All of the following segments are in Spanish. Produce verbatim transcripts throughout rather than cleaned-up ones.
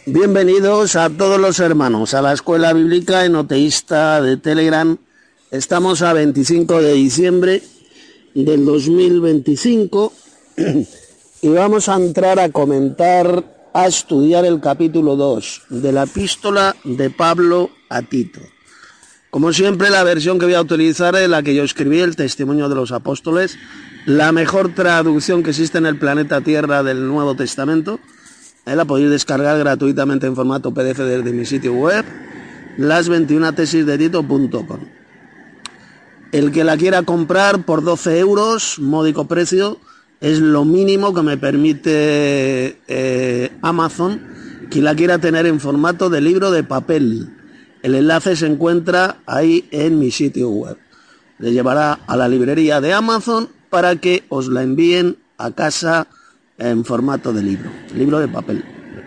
Bienvenidos a todos los hermanos a la Escuela Bíblica Enoteísta de Telegram. Estamos a veinticinco de diciembre del dos mil veinticinco y vamos a entrar a comentar, a estudiar el capítulo dos de la epístola de Pablo a Tito. Como siempre, la versión que voy a utilizar es la que yo escribí, el Testimonio de los Apóstoles, la mejor traducción que existe en el planeta Tierra del Nuevo Testamento. Eh, la podéis descargar gratuitamente en formato P D F desde mi sitio web, las veintiuna tesis de tito punto com. El que la quiera comprar por doce euros, módico precio, es lo mínimo que me permite eh, Amazon. Quien la quiera tener en formato de libro de papel, el enlace se encuentra ahí en mi sitio web. Le llevará a la librería de Amazon para que os la envíen a casa en formato de libro, libro de papel.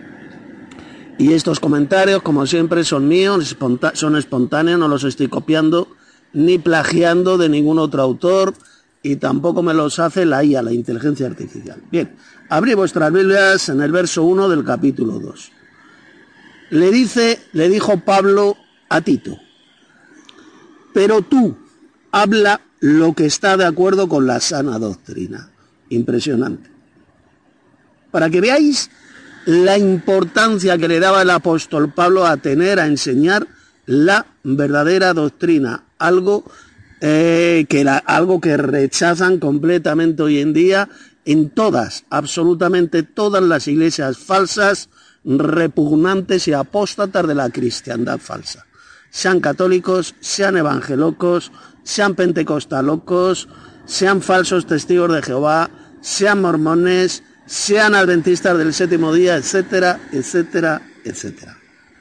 Y estos comentarios, como siempre, son míos, son espontáneos, no los estoy copiando ni plagiando de ningún otro autor, y tampoco me los hace la I A, la inteligencia artificial. Bien, abrí vuestras Biblias en el verso uno del capítulo dos. Le dice, le dijo Pablo a Tito: pero tú habla lo que está de acuerdo con la sana doctrina. Impresionante. Para que veáis la importancia que le daba el apóstol Pablo a tener, a enseñar la verdadera doctrina, algo, eh, que la, algo que rechazan completamente hoy en día en todas, absolutamente todas las iglesias falsas, repugnantes y apóstatas de la cristiandad falsa. Sean católicos, sean evangelocos, sean pentecostalocos, sean falsos testigos de Jehová, sean mormones, sean adventistas del séptimo día, etcétera, etcétera, etcétera.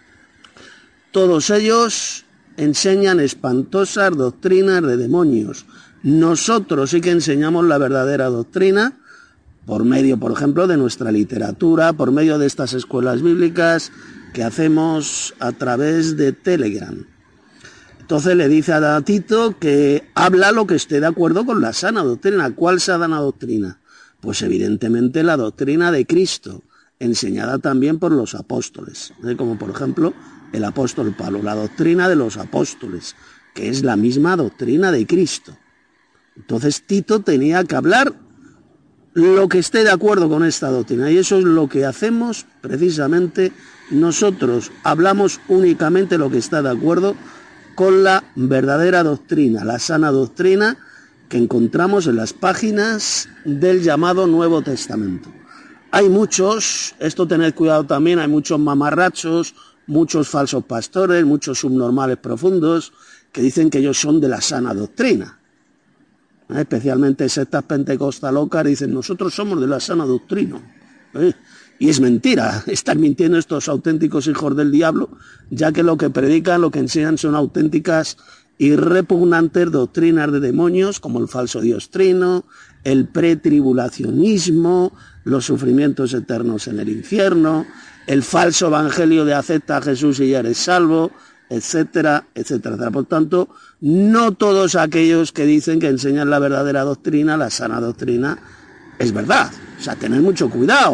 Todos ellos enseñan espantosas doctrinas de demonios. Nosotros sí que enseñamos la verdadera doctrina por medio, por ejemplo, de nuestra literatura, por medio de estas escuelas bíblicas que hacemos a través de Telegram. Entonces le dice a Tito que habla lo que esté de acuerdo con la sana doctrina. ¿Cuál sana doctrina? Pues evidentemente la doctrina de Cristo, enseñada también por los apóstoles, ¿eh? Como por ejemplo el apóstol Pablo, la doctrina de los apóstoles, que es la misma doctrina de Cristo. Entonces Tito tenía que hablar lo que esté de acuerdo con esta doctrina, y eso es lo que hacemos precisamente nosotros. Hablamos únicamente lo que está de acuerdo con la verdadera doctrina, la sana doctrina que encontramos en las páginas del llamado Nuevo Testamento. Hay muchos, esto tened cuidado también, hay muchos mamarrachos, muchos falsos pastores, muchos subnormales profundos que dicen que ellos son de la sana doctrina. ¿Eh? Especialmente sectas pentecostalocas dicen: nosotros somos de la sana doctrina. ¿Eh? Y es mentira, están mintiendo estos auténticos hijos del diablo, ya que lo que predican, lo que enseñan son auténticas y repugnantes doctrinas de demonios, como el falso Dios trino, el pretribulacionismo, los sufrimientos eternos en el infierno, el falso evangelio de acepta a Jesús y ya eres salvo, etcétera, etcétera. Por tanto, no todos aquellos que dicen que enseñan la verdadera doctrina, la sana doctrina, es verdad. O sea, tened mucho cuidado.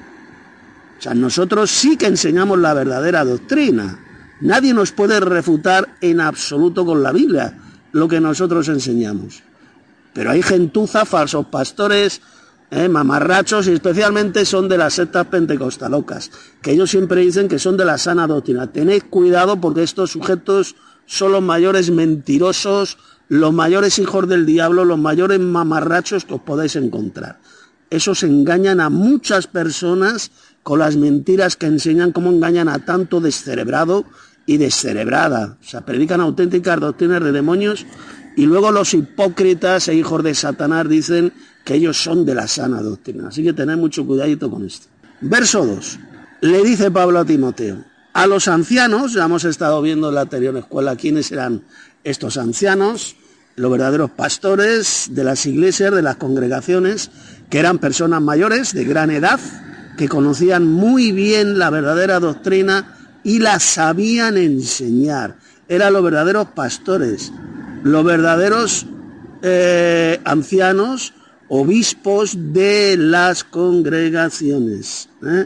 O sea, nosotros sí que enseñamos la verdadera doctrina. Nadie nos puede refutar en absoluto con la Biblia lo que nosotros enseñamos. Pero hay gentuza, falsos pastores, eh, mamarrachos, y especialmente son de las sectas pentecostalocas, que ellos siempre dicen que son de la sana doctrina. Tened cuidado, porque estos sujetos son los mayores mentirosos, los mayores hijos del diablo, los mayores mamarrachos que os podéis encontrar. Esos engañan a muchas personas con las mentiras que enseñan, cómo engañan a tanto descerebrado y descerebrada. O sea, predican auténticas doctrinas de demonios, y luego los hipócritas e hijos de Satanás dicen que ellos son de la sana doctrina. Así que tened mucho cuidadito con esto. Verso dos. Le dice Pablo a Timoteo: a los ancianos, ya hemos estado viendo en la anterior escuela quiénes eran estos ancianos, los verdaderos pastores de las iglesias, de las congregaciones, que eran personas mayores, de gran edad, que conocían muy bien la verdadera doctrina y la sabían enseñar. Eran los verdaderos pastores, los verdaderos eh, ancianos, obispos de las congregaciones. ¿eh?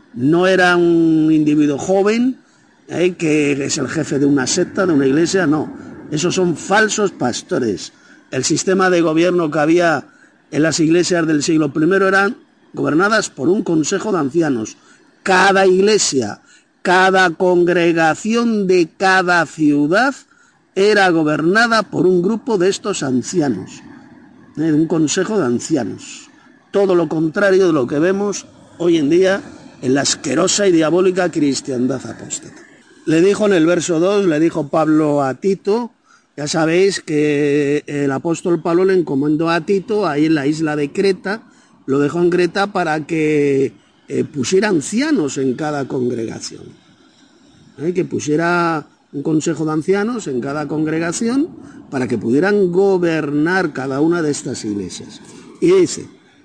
No era un individuo joven, eh, que es el jefe de una secta, de una iglesia, no. Esos son falsos pastores. El sistema de gobierno que había en las iglesias del siglo primero eran gobernadas por un consejo de ancianos. Cada iglesia, cada congregación de cada ciudad era gobernada por un grupo de estos ancianos, ¿eh? Un consejo de ancianos. Todo lo contrario de lo que vemos hoy en día en la asquerosa y diabólica cristiandad apóstata. Le dijo en el verso dos, le dijo Pablo a Tito, ya sabéis que el apóstol Pablo le encomendó a Tito ahí en la isla de Creta, lo dejó en Creta para que eh, pusiera ancianos en cada congregación, ¿eh? que pusiera un consejo de ancianos en cada congregación para que pudieran gobernar cada una de estas iglesias. Y dice,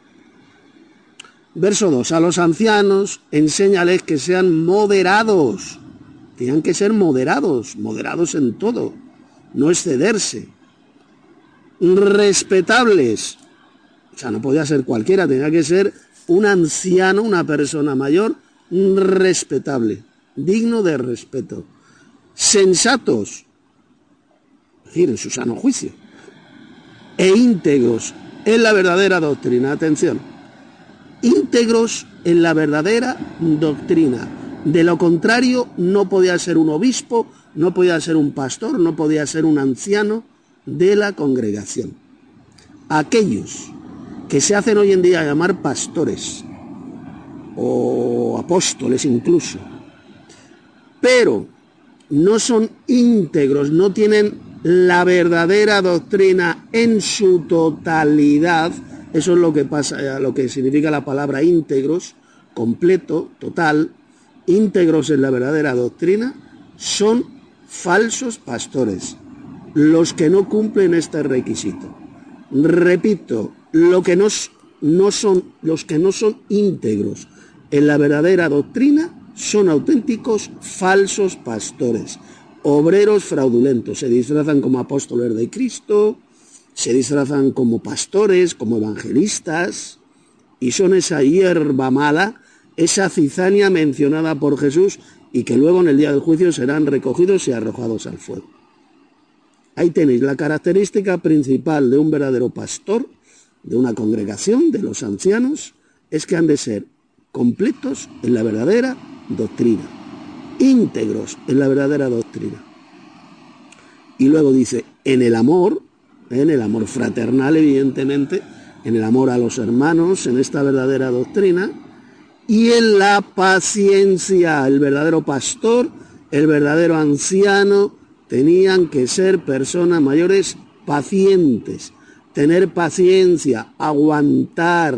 verso dos, a los ancianos enséñales que sean moderados, tenían que ser moderados, moderados en todo, no excederse, respetables, o sea, no podía ser cualquiera, tenía que ser un anciano, una persona mayor, respetable, digno de respeto, sensatos, es decir, en su sano juicio, e íntegros en la verdadera doctrina. Atención, íntegros en la verdadera doctrina. De lo contrario, no podía ser un obispo, no podía ser un pastor, no podía ser un anciano de la congregación. Aquellos que se hacen hoy en día llamar pastores o apóstoles incluso, pero no son íntegros, no tienen la verdadera doctrina en su totalidad, eso es lo que pasa, lo que significa la palabra íntegros, completo, total, íntegros en la verdadera doctrina, son falsos pastores, los que no cumplen este requisito. Repito, lo que no, no son, los que no son íntegros en la verdadera doctrina son auténticos falsos pastores, obreros fraudulentos, se disfrazan como apóstoles de Cristo, se disfrazan como pastores, como evangelistas, y son esa hierba mala, esa cizaña mencionada por Jesús y que luego en el día del juicio serán recogidos y arrojados al fuego. Ahí tenéis la característica principal de un verdadero pastor, de una congregación, de los ancianos, es que han de ser completos en la verdadera doctrina, íntegros en la verdadera doctrina. Y luego dice, en el amor, en el amor fraternal evidentemente, en el amor a los hermanos, en esta verdadera doctrina, y en la paciencia. El verdadero pastor, el verdadero anciano, tenían que ser personas mayores pacientes, tener paciencia, aguantar,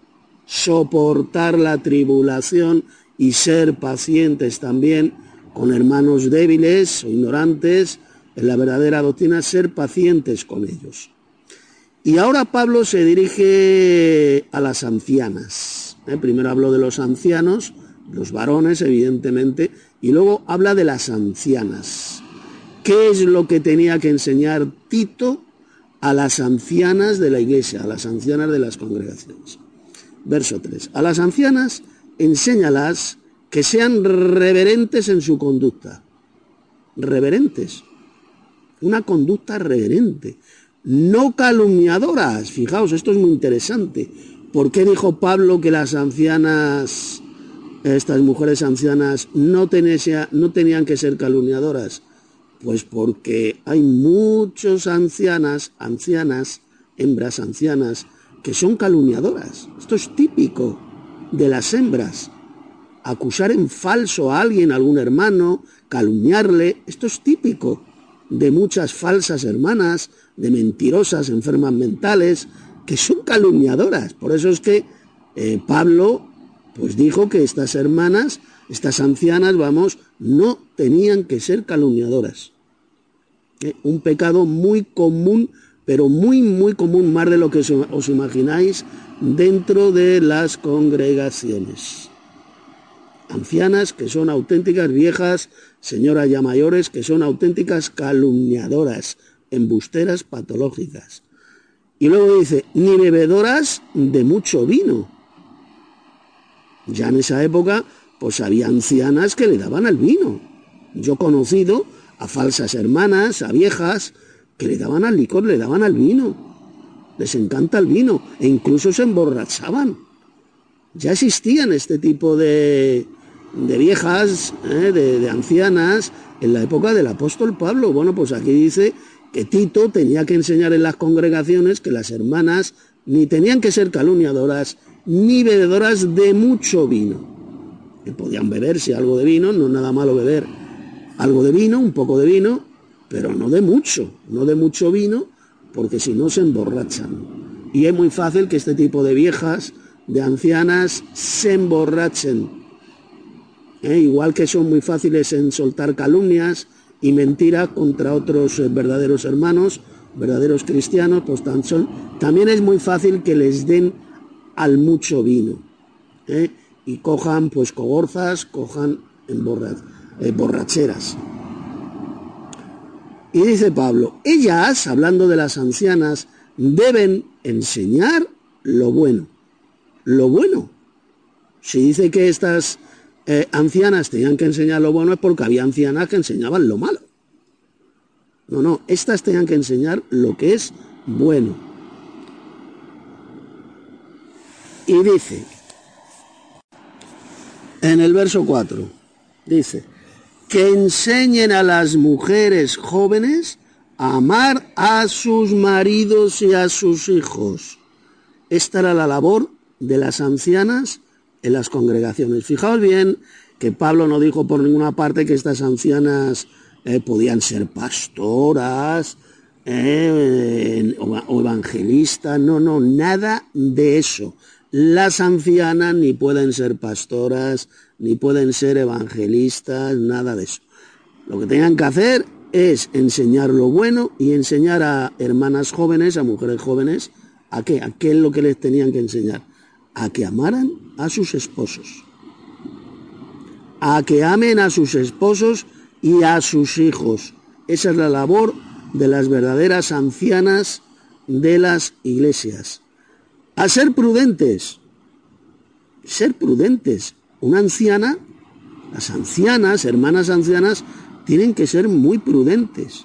soportar la tribulación y ser pacientes también con hermanos débiles o ignorantes en la verdadera doctrina, ser pacientes con ellos. Y ahora Pablo se dirige a las ancianas. ¿Eh? Primero habló de los ancianos, los varones evidentemente, y luego habla de las ancianas. ¿Qué es lo que tenía que enseñar Tito a las ancianas de la iglesia, a las ancianas de las congregaciones? Verso tres. A las ancianas enséñalas que sean reverentes en su conducta. Reverentes. Una conducta reverente. No calumniadoras. Fijaos, esto es muy interesante. ¿Por qué dijo Pablo que las ancianas, estas mujeres ancianas, no, tenía, no tenían que ser calumniadoras? Pues porque hay muchos ancianas, ancianas, hembras ancianas, que son calumniadoras. Esto es típico de las hembras. Acusar en falso a alguien, a algún hermano, calumniarle, esto es típico de muchas falsas hermanas, de mentirosas, enfermas mentales, que son calumniadoras. Por eso es que eh, Pablo pues dijo que estas hermanas, estas ancianas, vamos, no tenían que ser calumniadoras. Eh, un pecado muy común, pero muy, muy común, más de lo que os imagináis, dentro de las congregaciones. Ancianas que son auténticas viejas, señoras ya mayores, que son auténticas calumniadoras, embusteras patológicas. Y luego dice, ni bebedoras de mucho vino. Ya en esa época pues había ancianas que le daban al vino. Yo he conocido a falsas hermanas, a viejas, que le daban al licor, le daban al vino. Les encanta el vino, e incluso se emborrachaban. Ya existían este tipo de, de viejas, ¿eh? de, de ancianas, en la época del apóstol Pablo. Bueno, pues aquí dice que Tito tenía que enseñar en las congregaciones que las hermanas ni tenían que ser calumniadoras, ni bebedoras de mucho vino. Que podían beberse algo de vino, no es nada malo beber algo de vino, un poco de vino, pero no de mucho, no de mucho vino, porque si no se emborrachan. Y es muy fácil que este tipo de viejas, de ancianas, se emborrachen. ¿Eh? Igual que son muy fáciles en soltar calumnias y mentiras contra otros eh, verdaderos hermanos, verdaderos cristianos, pues tan son, también es muy fácil que les den al mucho vino. ¿Eh? Y cojan pues cogorzas, cojan emborra, eh, borracheras. Y dice Pablo, ellas, hablando de las ancianas, deben enseñar lo bueno. Lo bueno. Si dice que estas eh, ancianas tenían que enseñar lo bueno, es porque había ancianas que enseñaban lo malo. No, no, estas tenían que enseñar lo que es bueno. Y dice, en el verso cuatro, dice, que enseñen a las mujeres jóvenes a amar a sus maridos y a sus hijos. Esta era la labor de las ancianas en las congregaciones. Fijaos bien que Pablo no dijo por ninguna parte que estas ancianas eh, podían ser pastoras eh, o evangelistas. No, no, nada de eso. Las ancianas ni pueden ser pastoras, ni pueden ser evangelistas, nada de eso. Lo que tenían que hacer es enseñar lo bueno y enseñar a hermanas jóvenes, a mujeres jóvenes, ¿a qué? ¿A qué es lo que les tenían que enseñar? A que amaran a sus esposos. A que amen a sus esposos y a sus hijos. Esa es la labor de las verdaderas ancianas de las iglesias. A ser prudentes. Ser prudentes. Una anciana, las ancianas, hermanas ancianas, tienen que ser muy prudentes.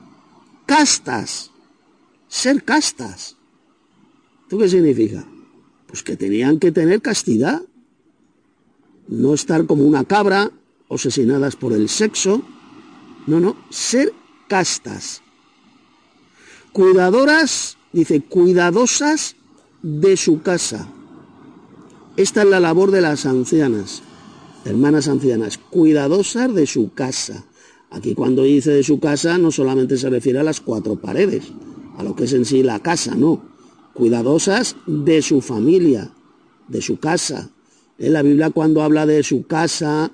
Castas. Ser castas. ¿Esto qué significa? Pues que tenían que tener castidad. No estar como una cabra, obsesionadas por el sexo. No, no, ser castas. Cuidadoras, dice, cuidadosas de su casa. Esta es la labor de las ancianas, hermanas ancianas, cuidadosas de su casa. Aquí cuando dice de su casa no solamente se refiere a las cuatro paredes, a lo que es en sí la casa, no. Cuidadosas de su familia, de su casa. En la Biblia cuando habla de su casa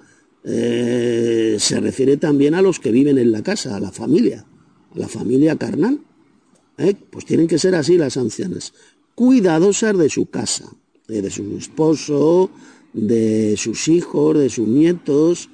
eh, se refiere también a los que viven en la casa, a la familia, a la familia carnal. ¿Eh? Pues tienen que ser así las ancianas, cuidadosas de su casa, de su esposo, de sus hijos, de sus nietos,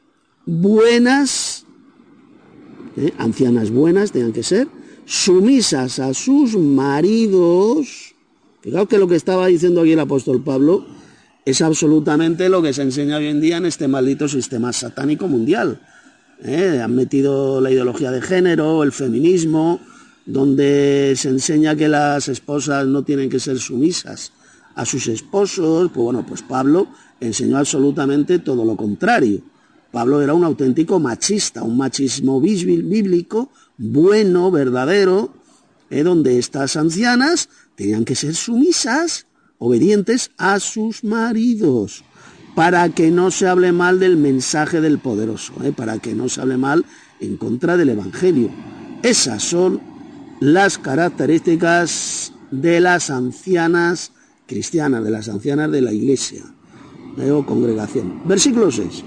buenas, ¿eh? ancianas buenas tenían que ser, sumisas a sus maridos. Fijaos que lo que estaba diciendo aquí el apóstol Pablo es absolutamente lo que se enseña hoy en día en este maldito sistema satánico mundial. ¿Eh? Han metido la ideología de género, el feminismo, donde se enseña que las esposas no tienen que ser sumisas a sus esposos. Pues bueno, pues Pablo enseñó absolutamente todo lo contrario. Pablo era un auténtico machista, un machismo bíblico, bueno, verdadero, eh, donde estas ancianas tenían que ser sumisas, obedientes a sus maridos, para que no se hable mal del mensaje del poderoso, eh, para que no se hable mal en contra del evangelio. Esas son las características de las ancianas cristianas, de las ancianas de la iglesia eh, o congregación. Versículo seis.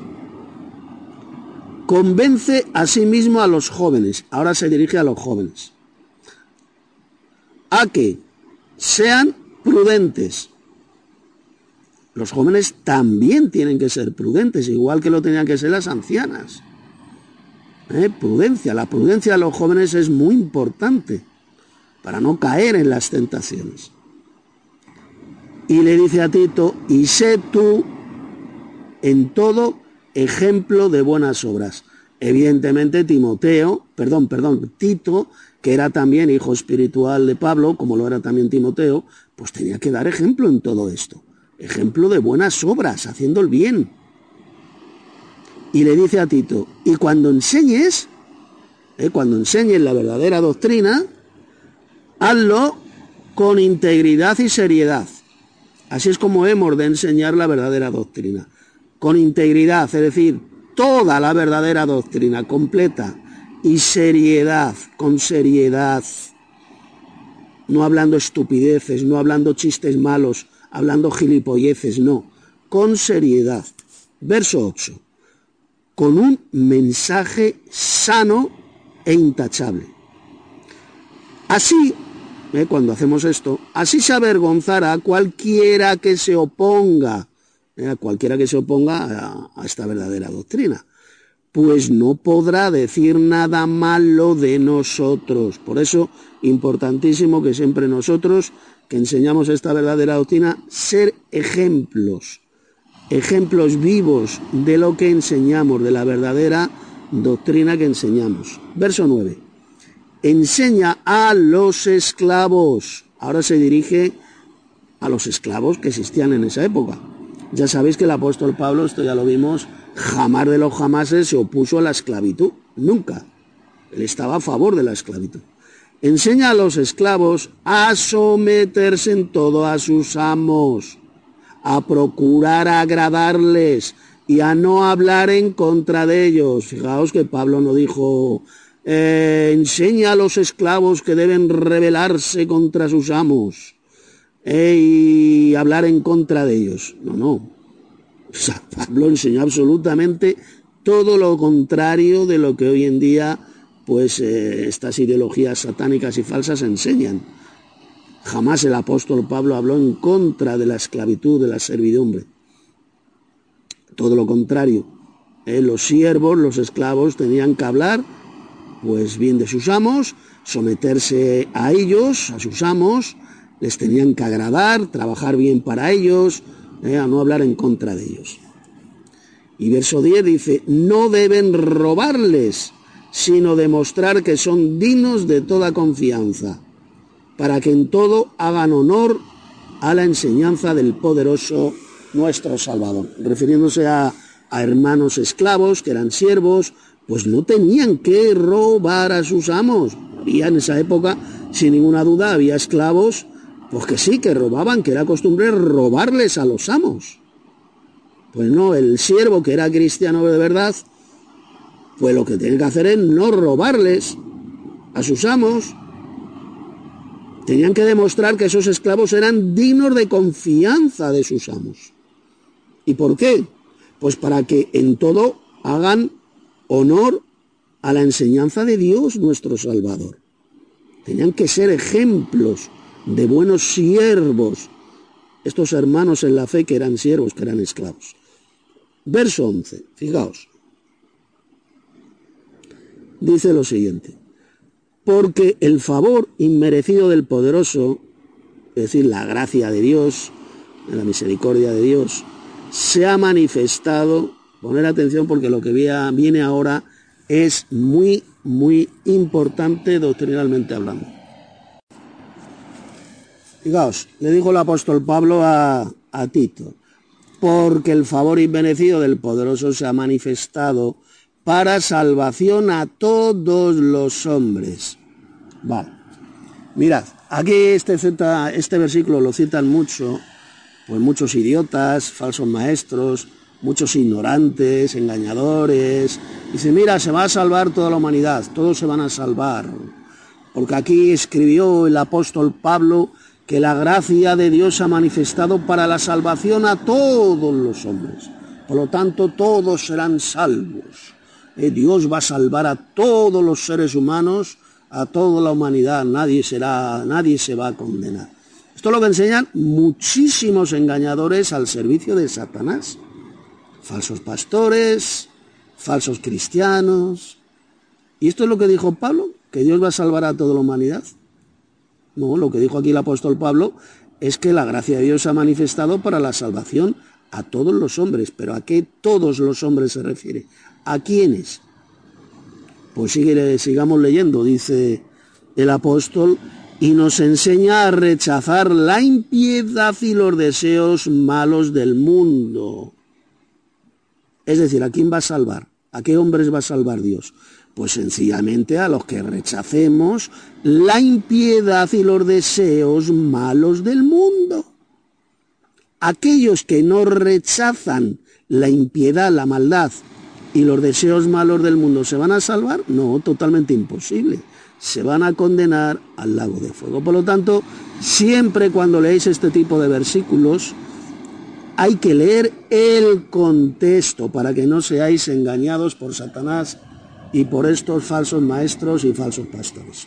Convence a sí mismo a los jóvenes, ahora se dirige a los jóvenes, a que sean prudentes. Los jóvenes también tienen que ser prudentes, igual que lo tenían que ser las ancianas. ¿Eh? Prudencia, la prudencia de los jóvenes es muy importante para no caer en las tentaciones. Y le dice a Tito, y sé tú en todo ejemplo de buenas obras. Evidentemente Timoteo, perdón, perdón, Tito, que era también hijo espiritual de Pablo, como lo era también Timoteo, pues tenía que dar ejemplo en todo esto. Ejemplo de buenas obras, haciendo el bien. Y le dice a Tito, y cuando enseñes, eh, cuando enseñes la verdadera doctrina, hazlo con integridad y seriedad. Así es como hemos de enseñar la verdadera doctrina. Con integridad, es decir, toda la verdadera doctrina completa, y seriedad, con seriedad. No hablando estupideces, no hablando chistes malos, hablando gilipolleces, no. Con seriedad. Verso ocho. Con un mensaje sano e intachable. Así, eh, cuando hacemos esto, así se avergonzará a cualquiera que se oponga, eh, a cualquiera que se oponga a, a esta verdadera doctrina, pues no podrá decir nada malo de nosotros. Por eso, importantísimo que siempre nosotros, que enseñamos esta verdadera doctrina, ser ejemplos, ejemplos vivos de lo que enseñamos, de la verdadera doctrina que enseñamos. Verso nueve. Enseña a los esclavos. Ahora se dirige a los esclavos que existían en esa época. Ya sabéis que el apóstol Pablo, esto ya lo vimos, jamás de los jamases se opuso a la esclavitud. Nunca. Él estaba a favor de la esclavitud. Enseña a los esclavos a someterse en todo a sus amos, a procurar agradarles y a no hablar en contra de ellos. Fijaos que Pablo no dijo, eh, enseña a los esclavos que deben rebelarse contra sus amos eh, y hablar en contra de ellos. No, no. O sea, Pablo enseñó absolutamente todo lo contrario de lo que hoy en día pues eh, estas ideologías satánicas y falsas enseñan. Jamás el apóstol Pablo habló en contra de la esclavitud, de la servidumbre. Todo lo contrario. Eh, los siervos, los esclavos tenían que hablar pues bien de sus amos, someterse a ellos, a sus amos, les tenían que agradar, trabajar bien para ellos, eh, a no hablar en contra de ellos. Y verso diez dice, no deben robarles, sino demostrar que son dignos de toda confianza, para que en todo hagan honor a la enseñanza del poderoso nuestro Salvador. Refiriéndose a, a hermanos esclavos, que eran siervos, pues no tenían que robar a sus amos. Había en esa época, sin ninguna duda, había esclavos, pues que sí, que robaban, que era costumbre robarles a los amos. Pues no, el siervo que era cristiano de verdad, pues lo que tiene que hacer es no robarles a sus amos. Tenían que demostrar que esos esclavos eran dignos de confianza de sus amos. ¿Y por qué? Pues para que en todo hagan honor a la enseñanza de Dios nuestro Salvador. Tenían que ser ejemplos de buenos siervos, estos hermanos en la fe que eran siervos, que eran esclavos. Verso once, fijaos. Dice lo siguiente. Porque el favor inmerecido del poderoso, es decir, la gracia de Dios, la misericordia de Dios, se ha manifestado. Poner atención porque lo que viene ahora es muy, muy importante doctrinalmente hablando. Fijaos, le dijo el apóstol Pablo a, a Tito, porque el favor inmerecido del poderoso se ha manifestado para salvación a todos los hombres. Vale. Mirad, aquí este, cita, este versículo lo citan mucho, pues muchos idiotas, falsos maestros, muchos ignorantes, engañadores. Dice, mira, se va a salvar toda la humanidad, todos se van a salvar. Porque aquí escribió el apóstol Pablo que la gracia de Dios se ha manifestado para la salvación a todos los hombres. Por lo tanto, todos serán salvos. Eh, Dios va a salvar a todos los seres humanos, a toda la humanidad. Nadie será, nadie se va a condenar. Esto es lo que enseñan muchísimos engañadores al servicio de Satanás. Falsos pastores, falsos cristianos. ¿Y esto es lo que dijo Pablo? ¿Que Dios va a salvar a toda la humanidad? No, lo que dijo aquí el apóstol Pablo es que la gracia de Dios se ha manifestado para la salvación a todos los hombres. ¿Pero a qué todos los hombres se refiere? ¿A quiénes? Pues sigue, sigamos leyendo, dice el apóstol, y nos enseña a rechazar la impiedad y los deseos malos del mundo. Es decir, ¿a quién va a salvar? ¿A qué hombres va a salvar Dios? Pues sencillamente a los que rechacemos la impiedad y los deseos malos del mundo. Aquellos que no rechazan la impiedad, la maldad y los deseos malos del mundo, ¿se van a salvar? No, totalmente imposible. Se van a condenar al lago de fuego. Por lo tanto, siempre cuando leéis este tipo de versículos, hay que leer el contexto para que no seáis engañados por Satanás y por estos falsos maestros y falsos pastores.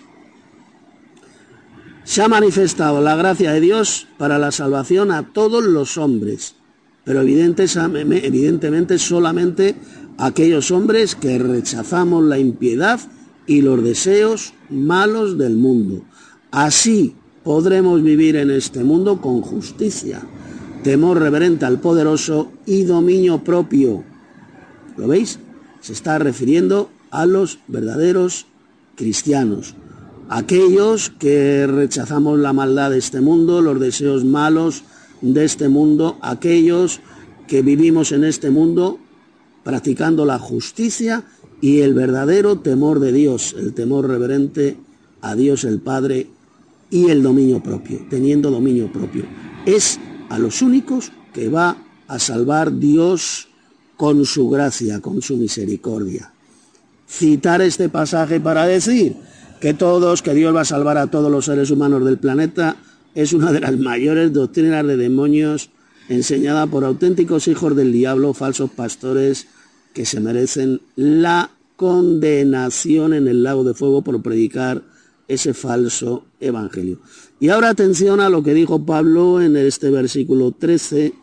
Se ha manifestado la gracia de Dios para la salvación a todos los hombres, pero evidentemente solamente a aquellos hombres que rechazamos la impiedad y los deseos malos del mundo. Así podremos vivir en este mundo con justicia, temor reverente al poderoso y dominio propio. ¿Lo veis? Se está refiriendo a los verdaderos cristianos, aquellos que rechazamos la maldad de este mundo, los deseos malos de este mundo, aquellos que vivimos en este mundo practicando la justicia y el verdadero temor de Dios, el temor reverente a Dios el Padre y el dominio propio, teniendo dominio propio. Es a los únicos que va a salvar Dios con su gracia, con su misericordia. Citar este pasaje para decir que todos, que Dios va a salvar a todos los seres humanos del planeta, es una de las mayores doctrinas de demonios enseñada por auténticos hijos del diablo, falsos pastores, que se merecen la condenación en el lago de fuego por predicar ese falso evangelio. Y ahora atención a lo que dijo Pablo en este versículo trece,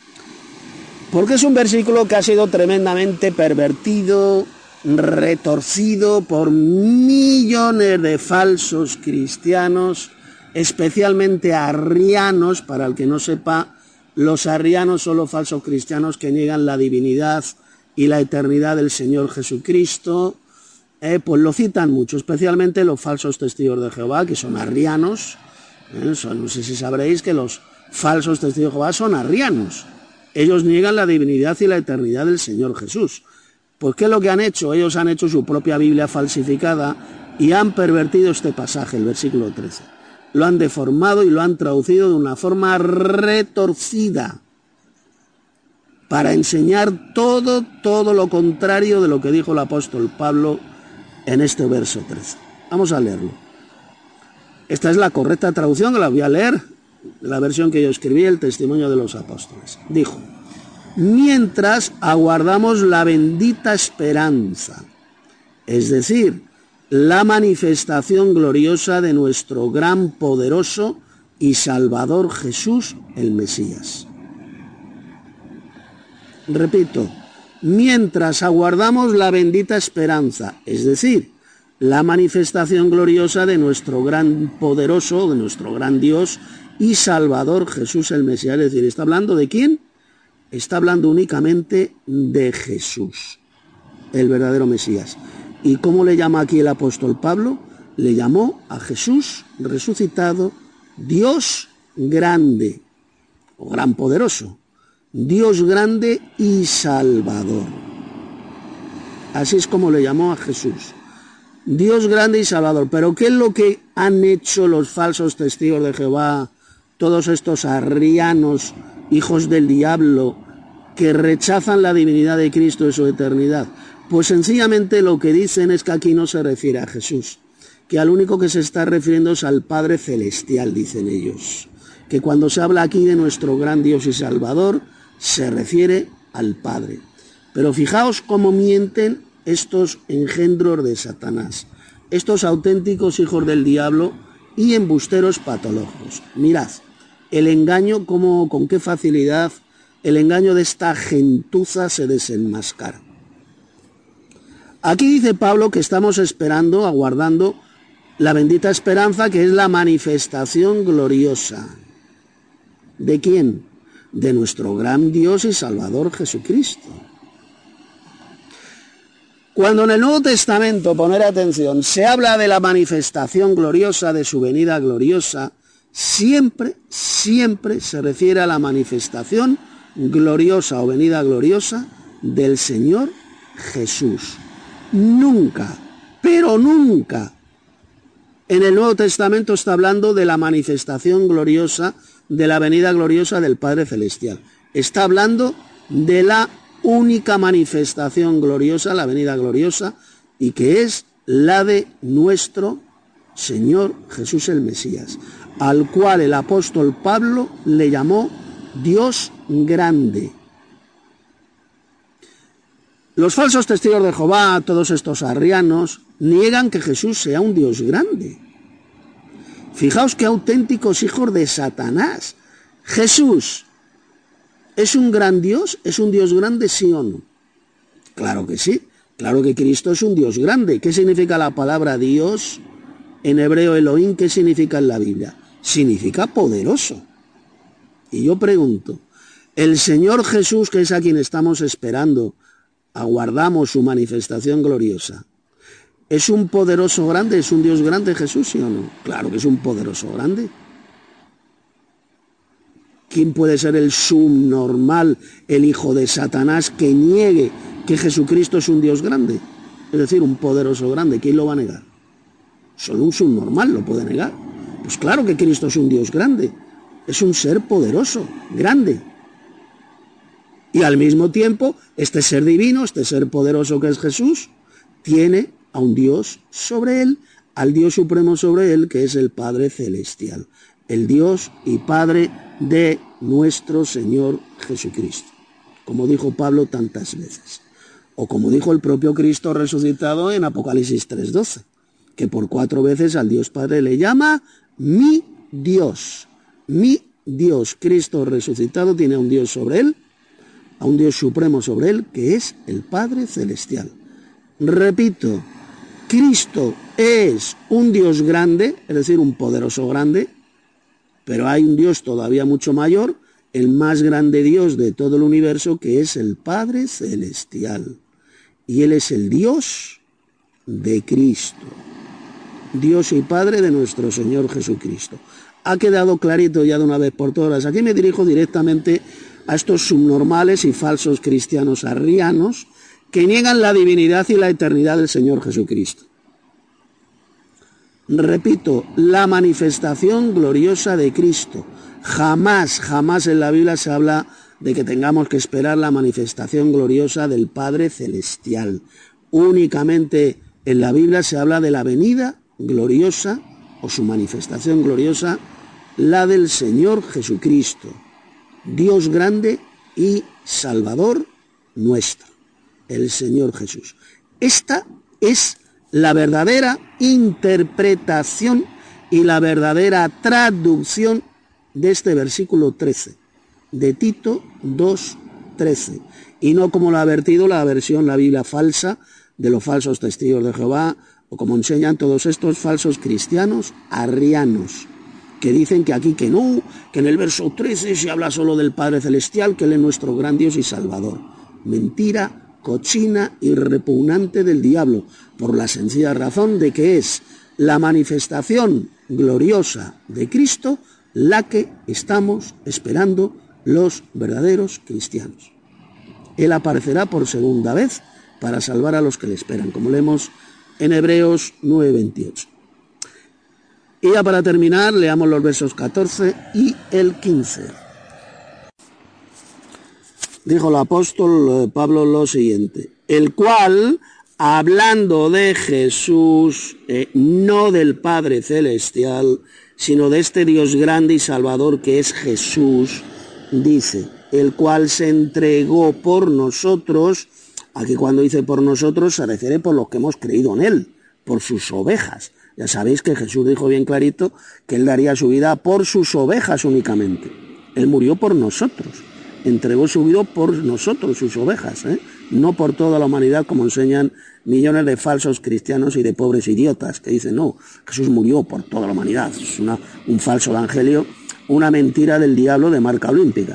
porque es un versículo que ha sido tremendamente pervertido, retorcido por millones de falsos cristianos, especialmente arrianos. Para el que no sepa, los arrianos son los falsos cristianos que niegan la divinidad y la eternidad del Señor Jesucristo. Eh, pues lo citan mucho, especialmente los falsos testigos de Jehová, que son arrianos. Eh, son, no sé si sabréis que los falsos testigos de Jehová son arrianos. Ellos niegan la divinidad y la eternidad del Señor Jesús. Pues ¿qué es lo que han hecho? Ellos han hecho su propia Biblia falsificada y han pervertido este pasaje, el versículo trece. Lo han deformado y lo han traducido de una forma retorcida para enseñar todo, todo lo contrario de lo que dijo el apóstol Pablo en este verso trece. Vamos a leerlo. Esta es la correcta traducción, que la voy a leer, la versión que yo escribí, el testimonio de los apóstoles. Dijo: mientras aguardamos la bendita esperanza, es decir, la manifestación gloriosa de nuestro gran, poderoso y Salvador Jesús, el Mesías. Repito, mientras aguardamos la bendita esperanza, es decir, la manifestación gloriosa de nuestro gran poderoso, de nuestro gran Dios y Salvador Jesús el Mesías. Es decir, ¿está hablando de quién? Está hablando únicamente de Jesús, el verdadero Mesías. ¿Y cómo le llama aquí el apóstol Pablo? Le llamó a Jesús resucitado Dios grande, o gran poderoso, Dios grande y Salvador. Así es como le llamó a Jesús, Dios grande y Salvador. Pero ¿qué es lo que han hecho los falsos testigos de Jehová, todos estos arrianos, hijos del diablo, que rechazan la divinidad de Cristo y su eternidad? Pues sencillamente lo que dicen es que aquí no se refiere a Jesús, que al único que se está refiriendo es al Padre Celestial, dicen ellos. Que cuando se habla aquí de nuestro gran Dios y Salvador, se refiere al Padre. Pero fijaos cómo mienten estos engendros de Satanás, estos auténticos hijos del diablo y embusteros patológicos. Mirad el engaño, cómo, con qué facilidad el engaño de esta gentuza se desenmascara. Aquí dice Pablo que estamos esperando, aguardando la bendita esperanza, que es la manifestación gloriosa. ¿De quién? de nuestro gran Dios y Salvador Jesucristo. Cuando en el Nuevo Testamento, poner atención, se habla de la manifestación gloriosa, de su venida gloriosa, siempre, siempre se refiere a la manifestación gloriosa o venida gloriosa del Señor Jesús. Nunca, pero nunca, en el Nuevo Testamento está hablando de la manifestación gloriosa, de la venida gloriosa del Padre Celestial. Está hablando de la única manifestación gloriosa, la venida gloriosa, y que es la de nuestro Señor Jesús el Mesías, al cual el apóstol Pablo le llamó Dios grande. Los falsos testigos de Jehová, todos estos arrianos, niegan que Jesús sea un Dios grande. Fijaos qué auténticos hijos de Satanás. Jesús, ¿es un gran Dios? ¿Es un Dios grande, sí o no? Claro que sí. Claro que Cristo es un Dios grande. ¿Qué significa la palabra Dios? En hebreo Elohim, ¿qué significa en la Biblia? Significa poderoso. Y yo pregunto, el Señor Jesús, que es a quien estamos esperando, aguardamos su manifestación gloriosa, ¿es un poderoso grande? ¿Es un Dios grande Jesús, sí o no? Claro que es un poderoso grande. ¿Quién puede ser el subnormal, el hijo de Satanás, que niegue que Jesucristo es un Dios grande? Es decir, un poderoso grande. ¿Quién lo va a negar? Solo un subnormal lo puede negar. Pues claro que Cristo es un Dios grande. Es un ser poderoso, grande. Y al mismo tiempo, este ser divino, este ser poderoso que es Jesús, tiene a un Dios sobre él, al Dios supremo sobre él, que es el Padre Celestial, el Dios y Padre de nuestro Señor Jesucristo, como dijo Pablo tantas veces, o como dijo el propio Cristo resucitado en Apocalipsis tres doce, que por cuatro veces al Dios Padre le llama mi Dios, mi Dios. Cristo resucitado tiene a un Dios sobre él, a un Dios supremo sobre él, que es el Padre Celestial. Repito, Cristo es un Dios grande, es decir, un poderoso grande, pero hay un Dios todavía mucho mayor, el más grande Dios de todo el universo, que es el Padre Celestial. Y Él es el Dios de Cristo, Dios y Padre de nuestro Señor Jesucristo. Ha quedado clarito ya de una vez por todas. Aquí me dirijo directamente a estos subnormales y falsos cristianos arrianos que niegan la divinidad y la eternidad del Señor Jesucristo. Repito, la manifestación gloriosa de Cristo. Jamás, jamás en la Biblia se habla de que tengamos que esperar la manifestación gloriosa del Padre Celestial. Únicamente en la Biblia se habla de la venida gloriosa o su manifestación gloriosa, la del Señor Jesucristo, Dios grande y Salvador nuestro, el Señor Jesús. Esta es la verdadera interpretación y la verdadera traducción de este versículo trece, de Tito dos trece, y no como lo ha vertido la versión, la Biblia falsa, de los falsos testigos de Jehová, o como enseñan todos estos falsos cristianos arrianos, que dicen que aquí que no, que en el verso trece se habla solo del Padre Celestial, que Él es nuestro gran Dios y Salvador. Mentira, cochina y repugnante del diablo, por la sencilla razón de que es la manifestación gloriosa de Cristo la que estamos esperando los verdaderos cristianos. Él aparecerá por segunda vez para salvar a los que le esperan, como leemos en Hebreos nueve veintiocho. Y ya para terminar, leamos los versos catorce y el quince. Dijo el apóstol Pablo lo siguiente: el cual, hablando de Jesús, eh, no del Padre Celestial, sino de este Dios grande y Salvador que es Jesús, dice, el cual se entregó por nosotros. Aquí cuando dice por nosotros se refiere por los que hemos creído en Él, por sus ovejas. Ya sabéis que Jesús dijo bien clarito que Él daría su vida por sus ovejas únicamente. Él murió por nosotros, entregó su vida por nosotros, sus ovejas, ¿eh? No por toda la humanidad como enseñan millones de falsos cristianos y de pobres idiotas que dicen, no, Jesús murió por toda la humanidad. Es una, un falso evangelio, una mentira del diablo de marca olímpica.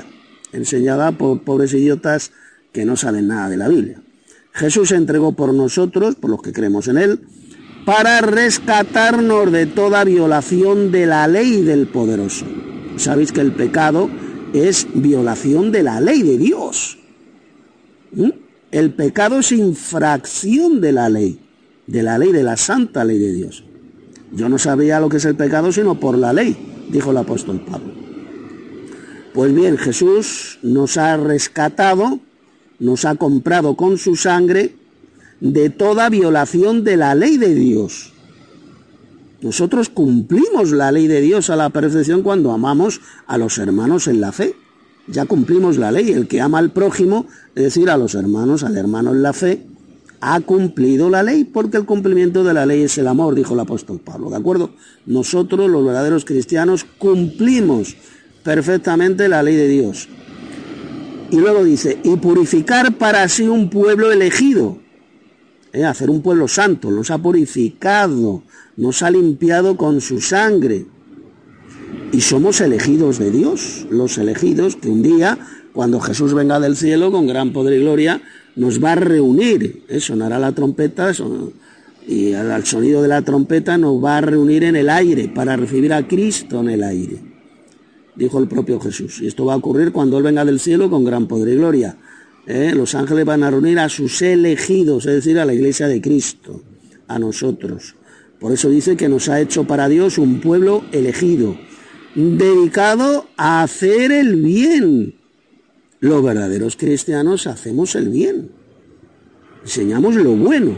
enseñada por pobres idiotas que no saben nada de la Biblia. Jesús se entregó por nosotros, por los que creemos en Él, para rescatarnos de toda violación de la ley del poderoso. Sabéis que el pecado es violación de la ley de Dios. ¿Mm? El pecado es infracción de la ley, de la ley, de la santa ley de Dios. Yo no sabía lo que es el pecado sino por la ley, dijo el apóstol Pablo. Pues bien, Jesús nos ha rescatado, nos ha comprado con su sangre de toda violación de la ley de Dios. Nosotros cumplimos la ley de Dios a la perfección cuando amamos a los hermanos en la fe. Ya cumplimos la ley. El que ama al prójimo, es decir, a los hermanos, al hermano en la fe, ha cumplido la ley, porque el cumplimiento de la ley es el amor, dijo el apóstol Pablo, ¿de acuerdo? Nosotros, los verdaderos cristianos, cumplimos perfectamente la ley de Dios. Y luego dice, y purificar para sí un pueblo elegido. Eh, hacer un pueblo santo, nos ha purificado, nos ha limpiado con su sangre. Y somos elegidos de Dios, los elegidos que un día, cuando Jesús venga del cielo con gran poder y gloria, nos va a reunir. Eh, sonará la trompeta son, y al sonido de la trompeta nos va a reunir en el aire para recibir a Cristo en el aire, dijo el propio Jesús. Y esto va a ocurrir cuando Él venga del cielo con gran poder y gloria. Eh, los ángeles van a reunir a sus elegidos, es decir, a la iglesia de Cristo, a nosotros. Por eso dice que nos ha hecho para Dios un pueblo elegido, dedicado a hacer el bien. Los verdaderos cristianos hacemos el bien, enseñamos lo bueno.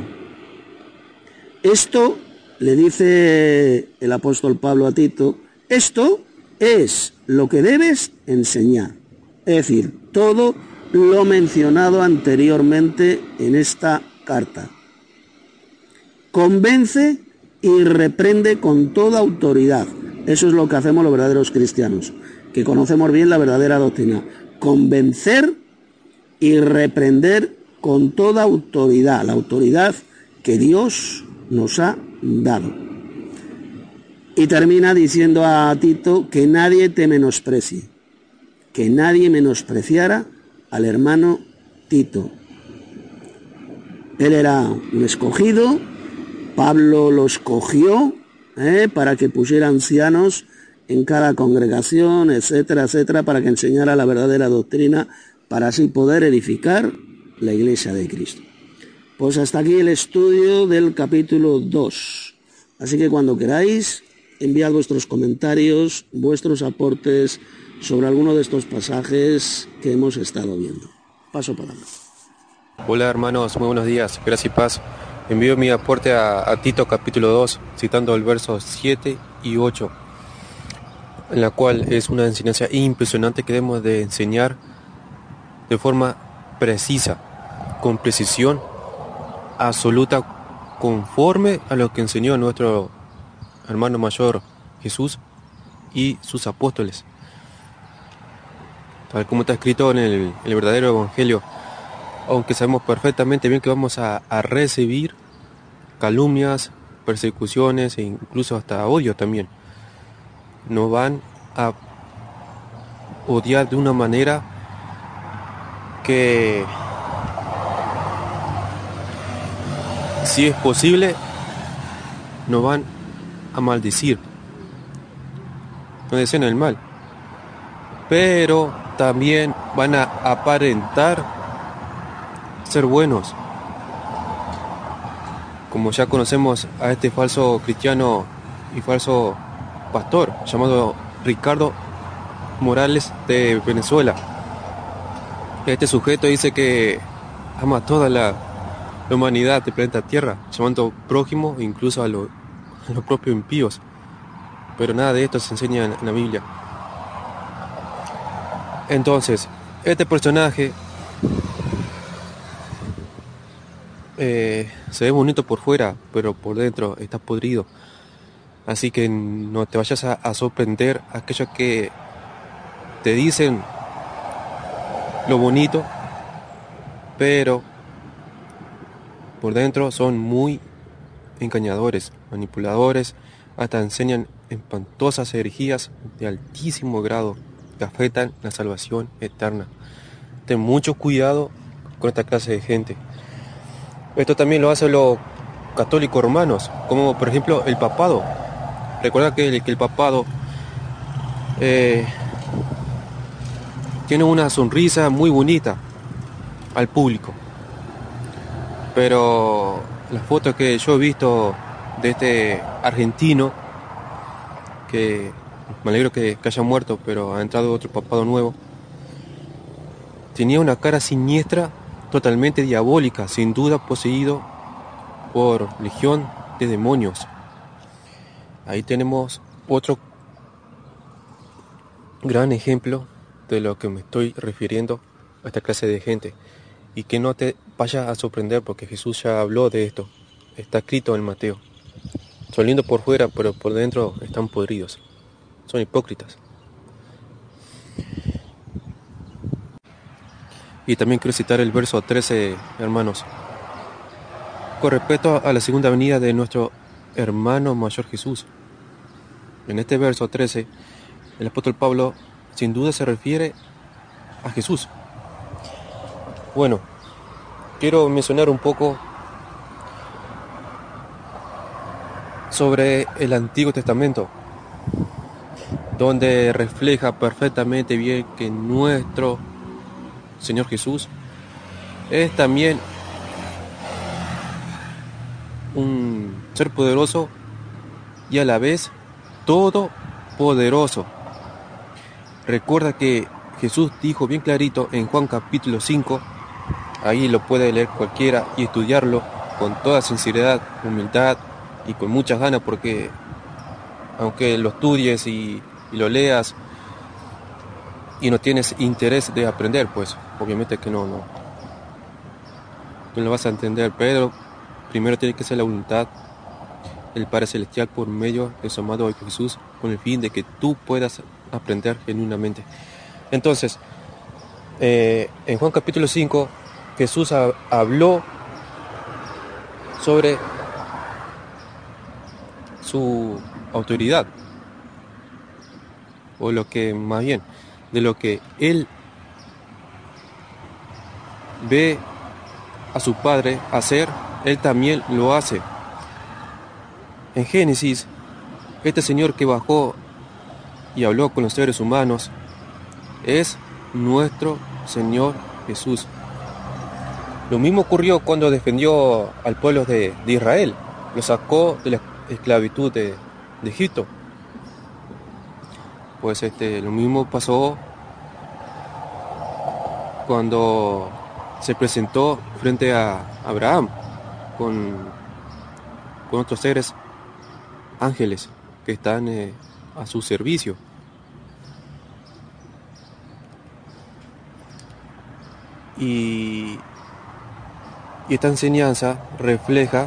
Esto, le dice el apóstol Pablo a Tito, esto es lo que debes enseñar. Es decir, todo lo mencionado anteriormente en esta carta. Convence y reprende con toda autoridad. Eso es lo que hacemos los verdaderos cristianos, que conocemos bien la verdadera doctrina. Convencer y reprender con toda autoridad, la autoridad que Dios nos ha dado. Y termina diciendo a Tito que nadie te menosprecie, que nadie menospreciara al hermano Tito. Él era un escogido, Pablo lo escogió eh, para que pusiera ancianos en cada congregación, etcétera, etcétera, para que enseñara la verdadera doctrina, para así poder edificar la iglesia de Cristo. Pues hasta aquí el estudio del capítulo dos. Así que cuando queráis, enviad vuestros comentarios, vuestros aportes sobre alguno de estos pasajes que hemos estado viendo. Paso para adelante. Hola hermanos, muy buenos días, gracias y paz. Envío mi aporte a, a Tito capítulo dos, citando el verso siete y ocho, en la cual es una enseñanza impresionante que debemos de enseñar de forma precisa, con precisión absoluta, conforme a lo que enseñó nuestro hermano mayor Jesús y sus apóstoles. Tal como está escrito en el, en el verdadero evangelio, aunque sabemos perfectamente bien que vamos a, a recibir calumnias, persecuciones e incluso hasta odio también, nos van a odiar de una manera que, si es posible, nos van a maldecir, nos desean el mal, pero también van a aparentar ser buenos. Como ya conocemos a este falso cristiano y falso pastor llamado Ricardo Morales de Venezuela. Este sujeto dice que ama a toda la, la humanidad del planeta Tierra, llamando prójimo incluso a, lo, a los propios impíos. Pero nada de esto se enseña en, en la Biblia. Entonces, este personaje eh, se ve bonito por fuera, pero por dentro está podrido. Así que no te vayas a, a sorprender a aquellos que te dicen lo bonito, pero por dentro son muy engañadores, manipuladores, hasta enseñan espantosas herejías de altísimo grado que afectan la salvación eterna. Ten mucho cuidado con esta clase de gente. Esto también lo hacen los católicos romanos, como por ejemplo el papado. Recuerda que el, que el papado eh, tiene una sonrisa muy bonita al público, pero las fotos que yo he visto de este argentino, que me alegro que, que haya muerto, pero ha entrado otro papado nuevo, tenía una cara siniestra, totalmente diabólica, sin duda poseído por legión de demonios. Ahí tenemos otro gran ejemplo de lo que me estoy refiriendo a esta clase de gente. Y que no te vaya a sorprender, porque Jesús ya habló de esto. Está escrito en Mateo. Son lindos por fuera, pero por dentro están podridos. Son hipócritas. Y también quiero citar el verso trece, hermanos. Con respecto a la segunda venida de nuestro hermano mayor Jesús. En este verso trece, el apóstol Pablo sin duda se refiere a Jesús. Bueno, quiero mencionar un poco sobre el Antiguo Testamento, donde refleja perfectamente bien que nuestro Señor Jesús es también un ser poderoso y a la vez todopoderoso. Recuerda que Jesús dijo bien clarito en Juan capítulo cinco, ahí lo puede leer cualquiera y estudiarlo con toda sinceridad, humildad y con muchas ganas, porque aunque lo estudies y, y lo leas y no tienes interés de aprender, pues obviamente que no, no, no lo vas a entender, pero primero tiene que ser la voluntad del Padre Celestial por medio de su amado Hijo Jesús, con el fin de que tú puedas aprender genuinamente. Entonces, eh, en Juan capítulo cinco, Jesús ha, habló sobre su autoridad, o lo que más bien, de lo que Él ve a su Padre hacer, Él también lo hace. En Génesis, este Señor que bajó y habló con los seres humanos es nuestro Señor Jesús. Lo mismo ocurrió cuando defendió al pueblo de, de Israel, lo sacó de la esclavitud de, de Egipto. Pues este, lo mismo pasó cuando se presentó frente a Abraham con, con otros seres ángeles que están eh, a su servicio. Y, y esta enseñanza refleja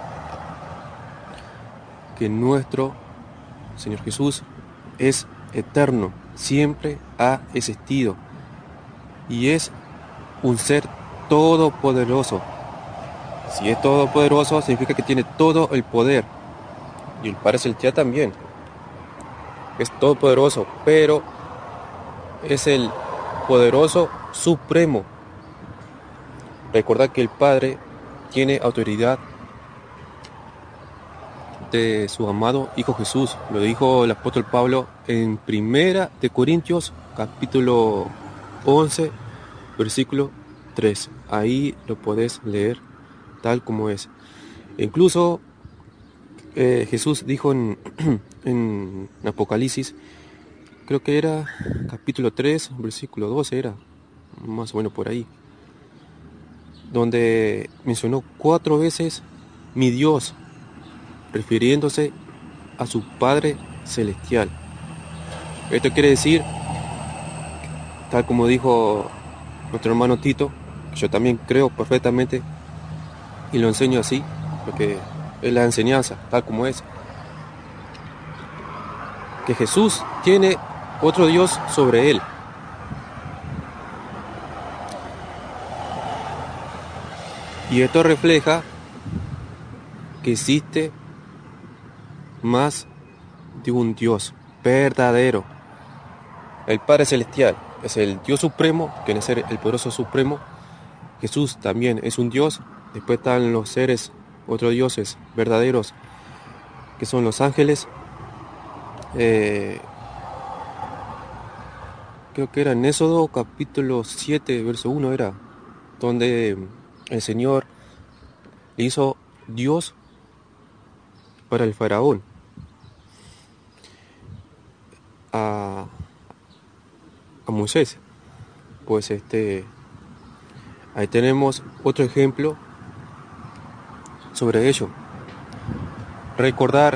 que nuestro Señor Jesús es eterno, siempre ha existido y es un ser todopoderoso. Si es todopoderoso, significa que tiene todo el poder, y el Padre Celestial también es todopoderoso, pero es el poderoso supremo. Recuerda que el Padre tiene autoridad de su amado Hijo Jesús. Lo dijo el apóstol Pablo en Primera de Corintios capítulo once, versículo tres. Ahí lo podés leer tal como es. Incluso eh, Jesús dijo en, en Apocalipsis, creo que era capítulo tres, versículo doce, era más o menos por ahí, donde mencionó cuatro veces mi Dios, refiriéndose a su Padre Celestial. Esto quiere decir, tal como dijo nuestro hermano Tito, que yo también creo perfectamente y lo enseño así, porque es la enseñanza, tal como es, que Jesús tiene otro Dios sobre él. Y esto refleja que existe más de un Dios verdadero. El Padre Celestial es el Dios Supremo, que es el poderoso Supremo. Jesús también es un Dios. Después están los seres, otros dioses verdaderos, que son los ángeles. Eh, creo que era en Éxodo capítulo siete, verso uno era, donde el Señor le hizo Dios para el faraón. A, a Moisés. Pues este, ahí tenemos otro ejemplo sobre ello. Recordar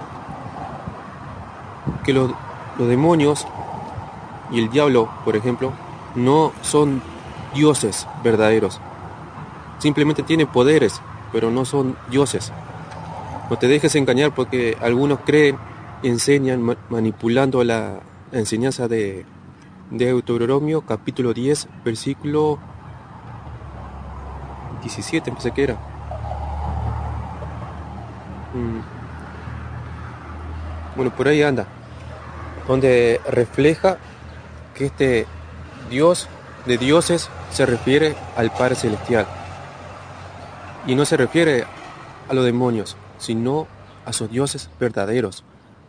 que los, los demonios y el diablo, por ejemplo, no son dioses verdaderos. Simplemente tienen poderes, pero no son dioses. No te dejes engañar, porque algunos creen, enseñan ma- manipulando la enseñanza de, de Deuteronomio capítulo diez, versículo diecisiete, pensé que era. Mm. Bueno, por ahí anda, donde refleja que este Dios de dioses se refiere al Padre Celestial. Y no se refiere a los demonios, sino a sus dioses verdaderos.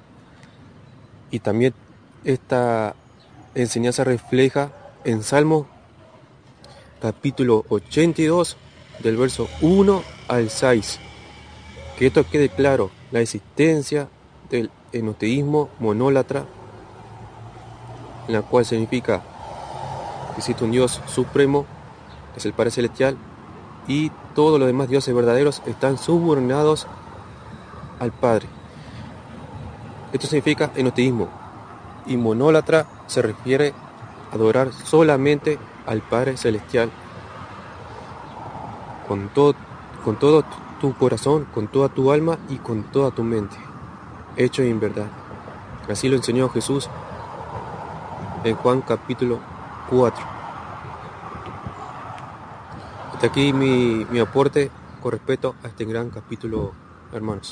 Y también esta enseñanza refleja en Salmo capítulo ochenta y dos, del verso uno al seis. Que esto quede claro, la existencia del enoteísmo monólatra, en la cual significa que existe un Dios supremo, que es el Padre Celestial, y todos los demás dioses verdaderos están subordinados al Padre. Esto significa enoteísmo, y monólatra se refiere a adorar solamente al Padre Celestial con todo, con todo tu corazón, con toda tu alma y con toda tu mente, hecho en verdad. Así lo enseñó Jesús en Juan capítulo cuatro. Hasta aquí mi, mi aporte con respecto a este gran capítulo, hermanos.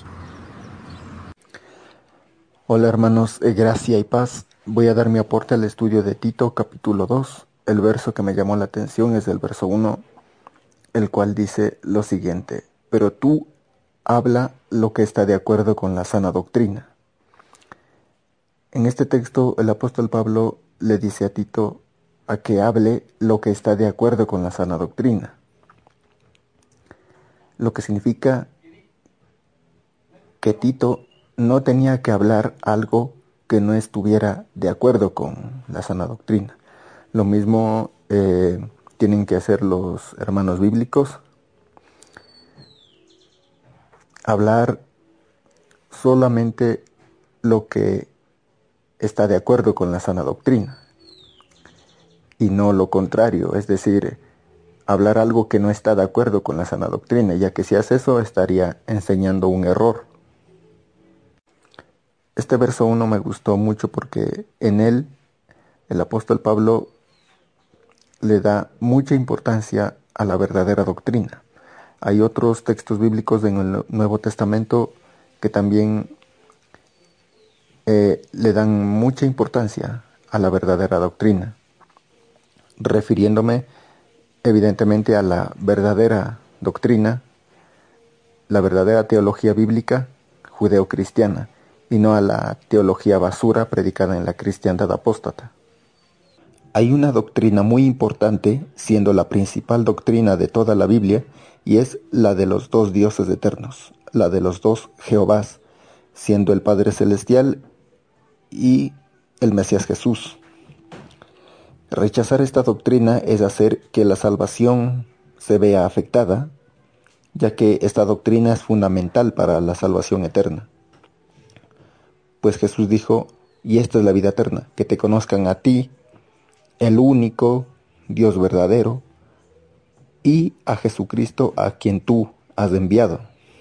Hola hermanos, eh, gracia y paz. Voy a dar mi aporte al estudio de Tito capítulo dos. El verso que me llamó la atención es el verso uno, el cual dice lo siguiente: pero tú habla lo que está de acuerdo con la sana doctrina. En este texto el apóstol Pablo le dice a Tito a que hable lo que está de acuerdo con la sana doctrina, lo que significa que Tito no tenía que hablar algo que no estuviera de acuerdo con la sana doctrina. Lo mismo eh, tienen que hacer los hermanos bíblicos, hablar solamente lo que está de acuerdo con la sana doctrina y no lo contrario, es decir, hablar algo que no está de acuerdo con la sana doctrina, ya que si hace eso estaría enseñando un error. Este verso uno me gustó mucho porque en él el apóstol Pablo le da mucha importancia a la verdadera doctrina. Hay otros textos bíblicos en el Nuevo Testamento que también eh, le dan mucha importancia a la verdadera doctrina, refiriéndome evidentemente a la verdadera doctrina, la verdadera teología bíblica judeocristiana, y no a la teología basura predicada en la cristiandad apóstata. Hay una doctrina muy importante, siendo la principal doctrina de toda la Biblia, y es la de los dos dioses eternos, la de los dos Jehovás, siendo el Padre Celestial y el Mesías Jesús. Rechazar esta doctrina es hacer que la salvación se vea afectada, ya que esta doctrina es fundamental para la salvación eterna. Pues Jesús dijo: y esta es la vida eterna, que te conozcan a ti, el único Dios verdadero, y a Jesucristo a quien tú has enviado.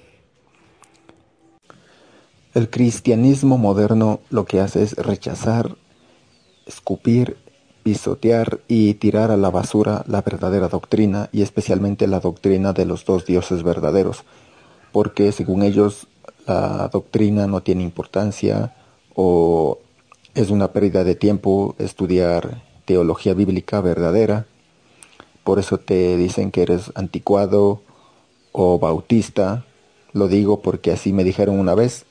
El cristianismo moderno lo que hace es rechazar, escupir, pisotear y tirar a la basura la verdadera doctrina, y especialmente la doctrina de los dos dioses verdaderos, porque según ellos la doctrina no tiene importancia, o Es una pérdida de tiempo estudiar teología bíblica verdadera. Por eso te dicen que eres anticuado o bautista. Lo digo porque así me dijeron una vez.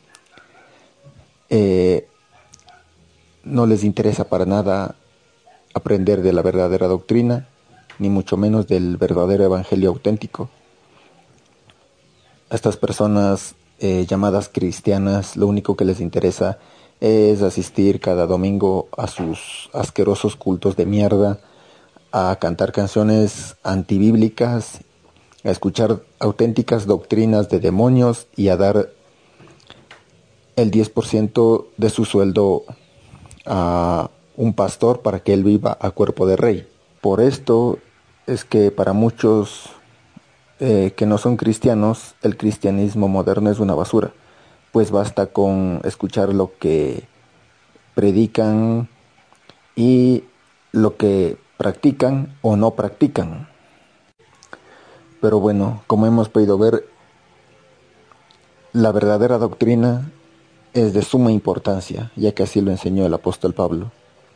Eh, no les interesa para nada aprender de la verdadera doctrina, ni mucho menos del verdadero evangelio auténtico. A estas personas eh, llamadas cristianas, lo único que les interesa es asistir cada domingo a sus asquerosos cultos de mierda, a cantar canciones antibíblicas, a escuchar auténticas doctrinas de demonios y a dar el diez por ciento de su sueldo a un pastor para que él viva a cuerpo de rey. Por esto es que para muchos eh, que no son cristianos, el cristianismo moderno es una basura, pues basta con escuchar lo que predican y lo que practican o no practican. Pero bueno, como hemos podido ver, la verdadera doctrina es de suma importancia, ya que así lo enseñó el apóstol Pablo,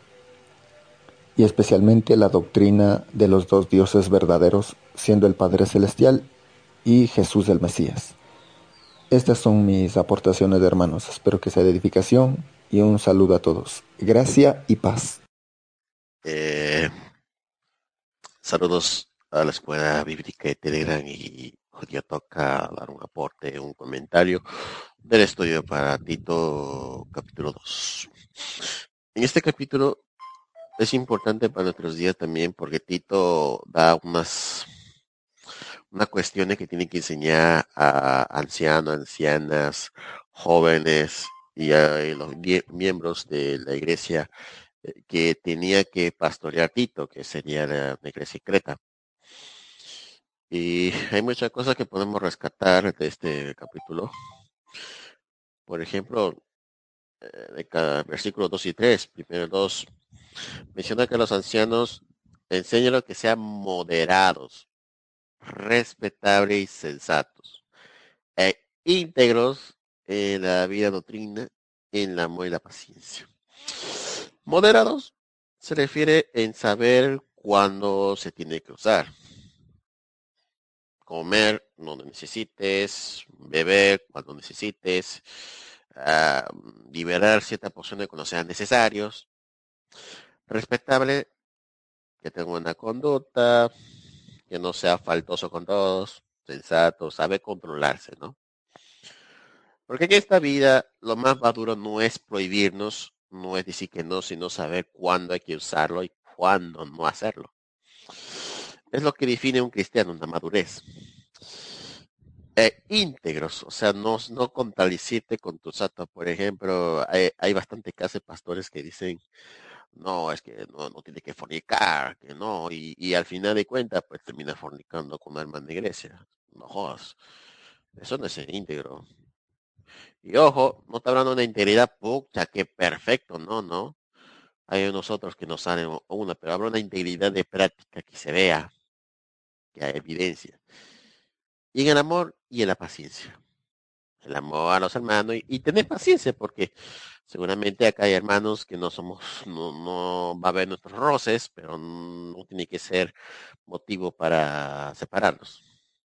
y especialmente la doctrina de los dos dioses verdaderos, siendo el Padre Celestial y Jesús el Mesías. Estas son mis aportaciones, de hermanos. Espero que sea de edificación y un saludo a todos. Gracia y paz. Eh, saludos a la Escuela Bíblica de Telegram y hoy día toca dar un aporte, un comentario del estudio para Tito capítulo dos. En este capítulo es importante para nuestros días también porque Tito da unas unas cuestiones que tiene que enseñar a ancianos, ancianas, jóvenes y a los miembros de la iglesia que tenía que pastorear Tito, que sería la, la iglesia secreta. Y hay muchas cosas que podemos rescatar de este capítulo. Por ejemplo, de cada versículo dos y tres, primero dos, menciona que los ancianos enseñan que sean moderados, respetables y sensatos, e íntegros en la vida doctrina, en el amor y la paciencia. Moderados se refiere en saber cuándo se tiene que usar. Comer donde necesites, beber cuando necesites, uh, liberar ciertas porciones cuando sean necesarios. Respetable, que tenga una conducta, que no sea faltoso con todos, sensato, sabe controlarse, ¿no? Porque en esta vida lo más maduro no es prohibirnos, no es decir que no, sino saber cuándo hay que usarlo y cuándo no hacerlo. Es lo que define un cristiano, una madurez. Eh, íntegros, o sea, no, no contradicirte con tus actos. Por ejemplo, hay, hay bastante casos de pastores que dicen, no, es que no, no tiene que fornicar, que no, y, y al final de cuentas, pues termina fornicando con una hermana de iglesia. No jodas, eso no es ser íntegro. Y ojo, no está hablando de integridad, pucha, que perfecto, no, no. Hay unos otros que no salen una, pero hablo de integridad de práctica, que se vea, que hay evidencia. Y en el amor y en la paciencia. El amor a los hermanos y, y tener paciencia, porque seguramente acá hay hermanos que no somos, no, no va a haber nuestros roces, pero no tiene que ser motivo para separarnos.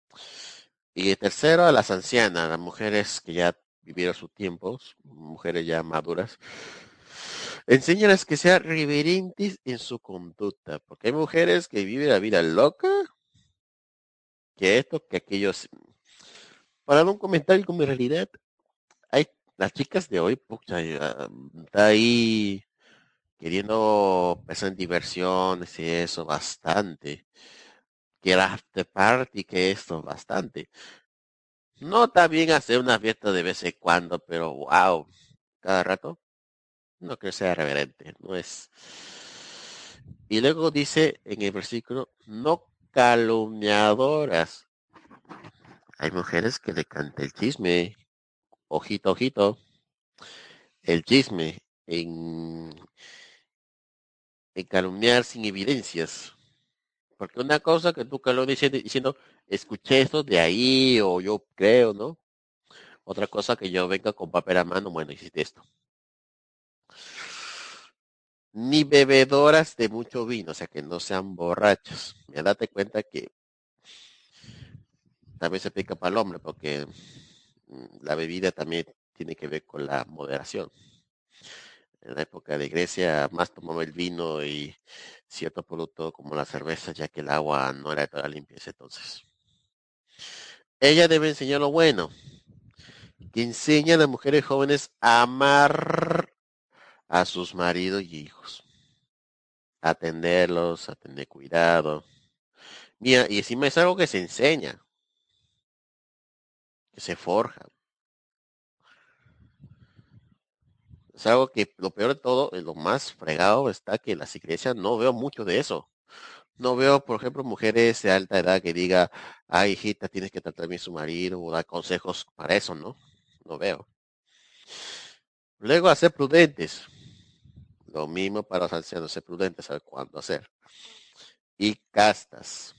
Y tercero, a las ancianas, las mujeres que ya vivieron sus tiempos, mujeres ya maduras, enséñalas que sean reverentes en su conducta, porque hay mujeres que viven la vida loca, que esto, que aquellos. Para dar un comentario con mi realidad, hay las chicas de hoy, pucha, está ahí queriendo pensar en diversiones y eso bastante. Que era after party, que esto bastante. No está bien hacer una fiesta de vez en cuando, pero wow, cada rato. No creo que sea reverente, no es. Y luego dice en el versículo, no calumniadoras. Hay mujeres que le canta el chisme, ojito, ojito, el chisme en, en calumniar sin evidencias. Porque una cosa que tú calumnias diciendo, diciendo, escuché esto de ahí o yo creo, ¿no? Otra cosa que yo venga con papel a mano, bueno, hiciste esto. ni bebedoras de mucho vino, o sea, que no sean borrachas. Ya date cuenta que también se aplica para el hombre, porque mm, la bebida también tiene que ver con la moderación. En la época de Grecia más tomaba el vino y cierto producto como la cerveza, ya que el agua no era de toda limpieza. Entonces, ella debe enseñar lo bueno, que enseña a las mujeres jóvenes a amar a sus maridos y hijos, a atenderlos, a tener cuidado. Mira, y encima es algo que se enseña, que se forja. Es algo que lo peor de todo, eh, lo más fregado está que en las iglesias no veo mucho de eso. No veo, por ejemplo, mujeres de alta edad que diga, ay, hijita, tienes que tratar bien a su marido o dar consejos para eso, ¿no? No veo. Luego, hacer prudentes. Lo mismo para los ancianos, ser prudentes, saber cuándo hacer. Y castas.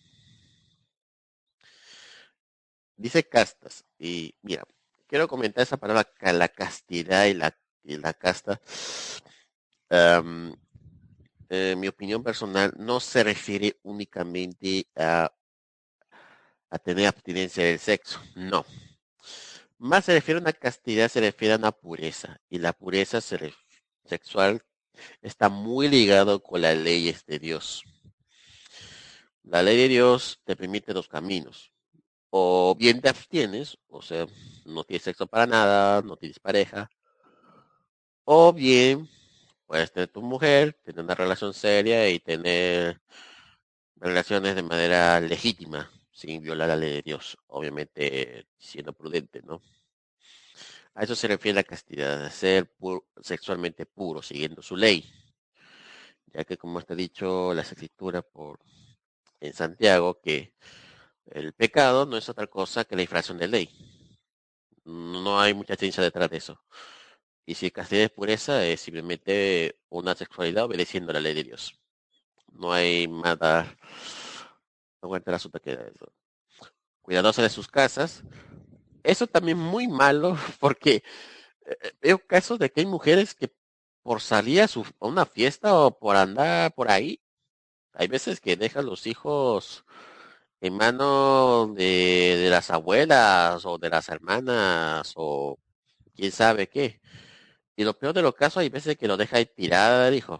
Dice castas. Y mira, quiero comentar esa palabra, la castidad y la, y la casta. Um, en mi opinión personal, no se refiere únicamente a, a tener abstinencia del sexo. No. Más se refiere a una castidad, se refiere a una pureza. Y la pureza se sexual está muy ligado con las leyes de Dios. La ley de Dios te permite dos caminos. O bien te abstienes, o sea, no tienes sexo para nada, no tienes pareja. O bien puedes tener tu mujer, tener una relación seria y tener relaciones de manera legítima, sin violar la ley de Dios. Obviamente siendo prudente, ¿no? A eso se refiere la castidad, de ser pu- sexualmente puro, siguiendo su ley. Ya que como está dicho las escrituras por en Santiago, que el pecado no es otra cosa que la infracción de ley. No hay mucha ciencia detrás de eso. Y si castidad es pureza, es simplemente una sexualidad obedeciendo a la ley de Dios. No hay nada, no aguanta el asunto que eso. Cuidadosa de sus casas. Eso también muy malo, porque eh, veo casos de que hay mujeres que por salir a, su, a una fiesta o por andar por ahí, hay veces que dejan los hijos en manos de, de las abuelas o de las hermanas o quién sabe qué. Y lo peor de los casos, hay veces que lo deja ahí tirada, dijo.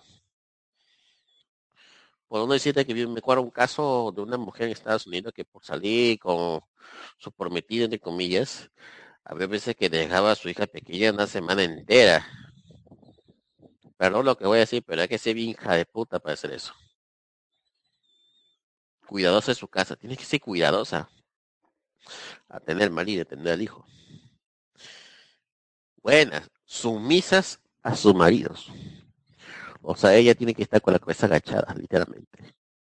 Por uno decirte que me acuerdo un caso de una mujer en Estados Unidos que por salir con su prometido, entre comillas, había veces que dejaba a su hija pequeña una semana entera. Perdón lo que voy a decir, pero hay que ser bien hija de puta para hacer eso. Cuidadosa de su casa, tiene que ser cuidadosa. A tener marido, a tener al hijo. Buenas, sumisas a sus maridos. O sea, ella tiene que estar con la cabeza agachada, literalmente.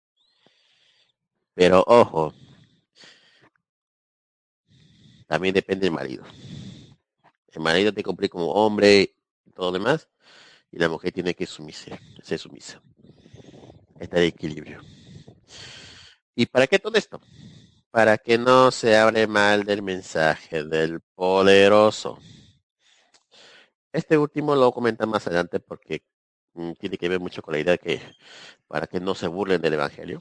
Pero ojo, también depende del marido. El marido tiene que cumplir como hombre y todo lo demás, y la mujer tiene que sumirse, ser sumisa. Está de equilibrio. ¿Y para qué todo esto? Para que no se hable mal del mensaje del poderoso. Este último lo comenta más adelante porque mm, tiene que ver mucho con la idea que para que no se burlen del evangelio.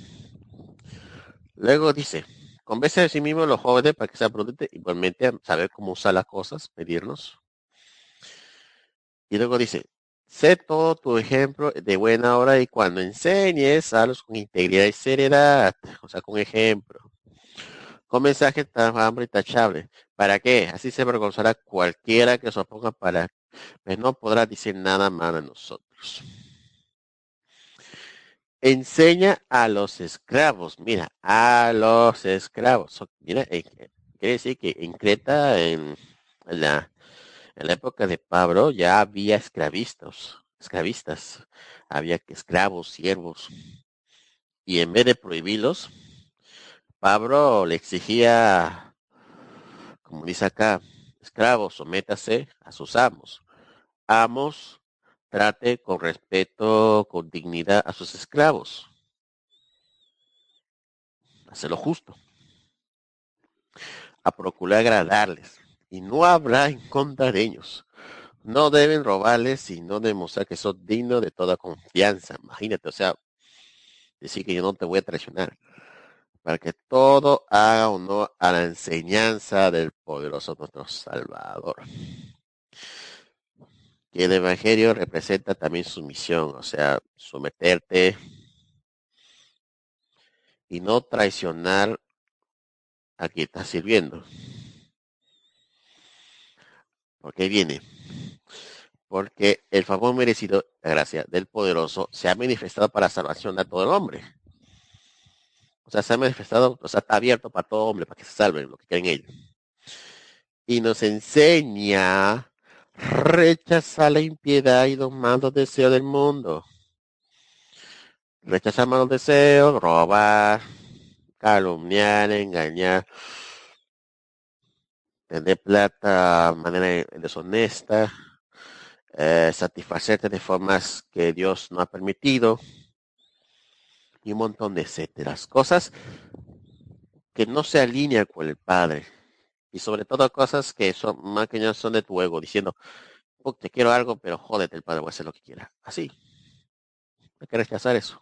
Luego dice, convence a sí mismo los jóvenes para que sean prudentes, igualmente a saber cómo usar las cosas, medirnos. Y luego dice, sé todo tu ejemplo de buena hora y cuando enseñes, hazlos con integridad y seriedad, o sea, con ejemplo. Con mensaje tan hambre y tachable. ¿Para qué? Así se avergonzará cualquiera que se oponga para, pues no podrá decir nada malo de nosotros. Enseña a los esclavos, mira, a los esclavos. Mira, eh, quiere decir que en Creta, en la, en la época de Pablo, ya había esclavistas, esclavistas, había esclavos, siervos, y en vez de prohibirlos, Pablo le exigía, como dice acá, esclavos, sométase a sus amos. Amos, trate con respeto, con dignidad a sus esclavos. Hace lo justo. A procurar agradarles. Y no habrá en contra de ellos. no deben robarles, sino demostrar que son dignos de toda confianza. Imagínate, o sea, decir que yo no te voy a traicionar, para que todo haga honor a la enseñanza del poderoso nuestro Salvador. Que el Evangelio representa también su misión, o sea, someterte y no traicionar a quien estás sirviendo. ¿Por qué viene? Porque el favor merecido, la gracia del poderoso, se ha manifestado para salvación a todo el hombre. O sea, se ha manifestado, o sea, está abierto para todo hombre, para que se salven lo que creen ellos. Y nos enseña a rechazar la impiedad y los malos deseos del mundo. Rechazar malos deseos, robar, calumniar, engañar, tener plata de manera deshonesta, eh, satisfacerte de formas que Dios no ha permitido, y un montón de etcétera. Cosas que no se alinean con el Padre. Y sobre todo cosas que son más que no son de tu ego, diciendo, te quiero algo, pero jódete, el Padre va a hacer lo que quiera. Así. Hay que rechazar eso.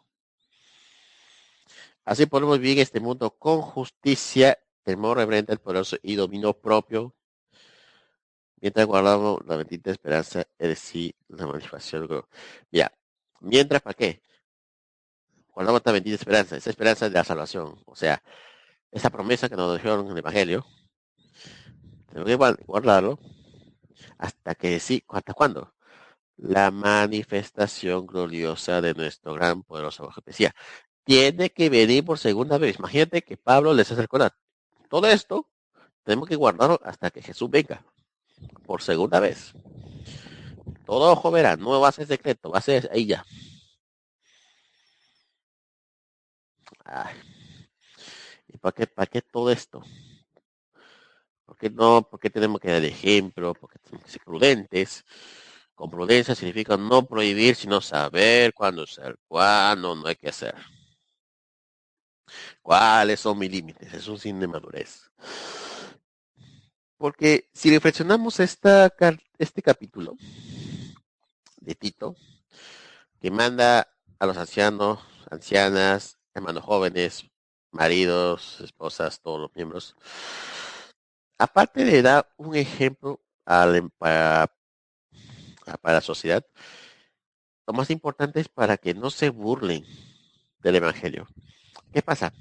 Así podemos vivir en este mundo con justicia, temor reverente al poderoso y dominio propio, mientras guardamos la bendita esperanza, es decir, la manifestación. Mira, mientras, ¿para qué? Guardamos esta bendita esperanza, esa esperanza de la salvación, o sea, esa promesa que nos dijeron en el Evangelio, tenemos que guardarlo hasta que sí, ¿hasta cuándo? La manifestación gloriosa de nuestro gran poderoso Bajo. Decía, tiene que venir por segunda vez. Imagínate que Pablo les hace recordar, todo esto tenemos que guardarlo hasta que Jesús venga por segunda vez. Todo ojo verá, no va a ser secreto, va a ser ahí ya. Ay, ¿y para qué, para qué todo esto? ¿Por qué no? ¿Por qué tenemos que dar ejemplo? ¿Por qué tenemos que ser prudentes? Con prudencia significa no prohibir, sino saber cuándo hacer, cuándo no hay que hacer. ¿Cuáles son mis límites? Es un signo de madurez. Porque si reflexionamos esta, este capítulo de Tito, que manda a los ancianos, ancianas, hermanos jóvenes, maridos, esposas, todos los miembros, aparte de dar un ejemplo al, para, para la sociedad, lo más importante es para que no se burlen del Evangelio. ¿Qué pasa?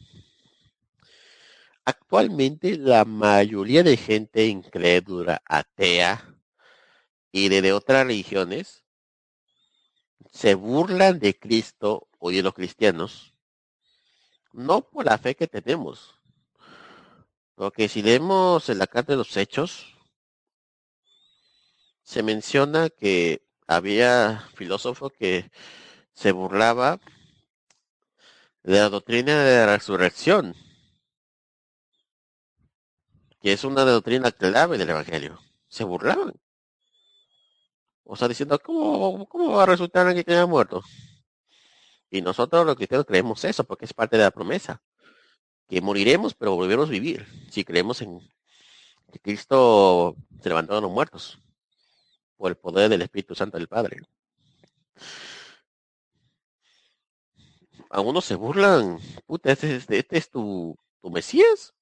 Actualmente la mayoría de gente incrédula, atea y de, de otras religiones se burlan de Cristo o de los cristianos, no por la fe que tenemos, porque si leemos en la carta de los Hechos, se menciona que había filósofos que se burlaba de la doctrina de la resurrección, que es una doctrina clave del Evangelio. Se burlaban. O sea, diciendo, ¿cómo, cómo va a resultar alguien que haya muerto? Y nosotros los cristianos creemos eso, porque es parte de la promesa, que moriremos, pero volveremos a vivir, si creemos en que Cristo se levantó de los muertos, por el poder del Espíritu Santo del Padre. Algunos se burlan, puta, este, este, este es tu, tu Mesías.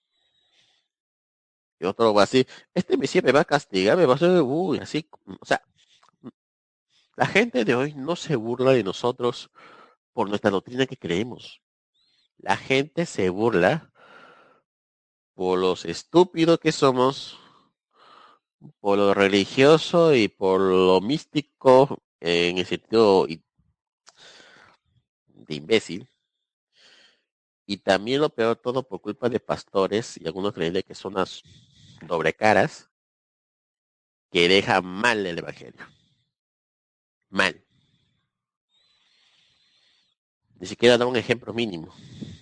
Y otro va así, este Mesías me va a castigar, me va a hacer, uy, así, o sea, la gente de hoy no se burla de nosotros por nuestra doctrina que creemos. La gente se burla por los estúpidos que somos, por lo religioso y por lo místico en el sentido de imbécil. Y también lo peor todo por culpa de pastores y algunos creyentes que son las doble caras que dejan mal el evangelio. Mal. Ni siquiera da un ejemplo mínimo.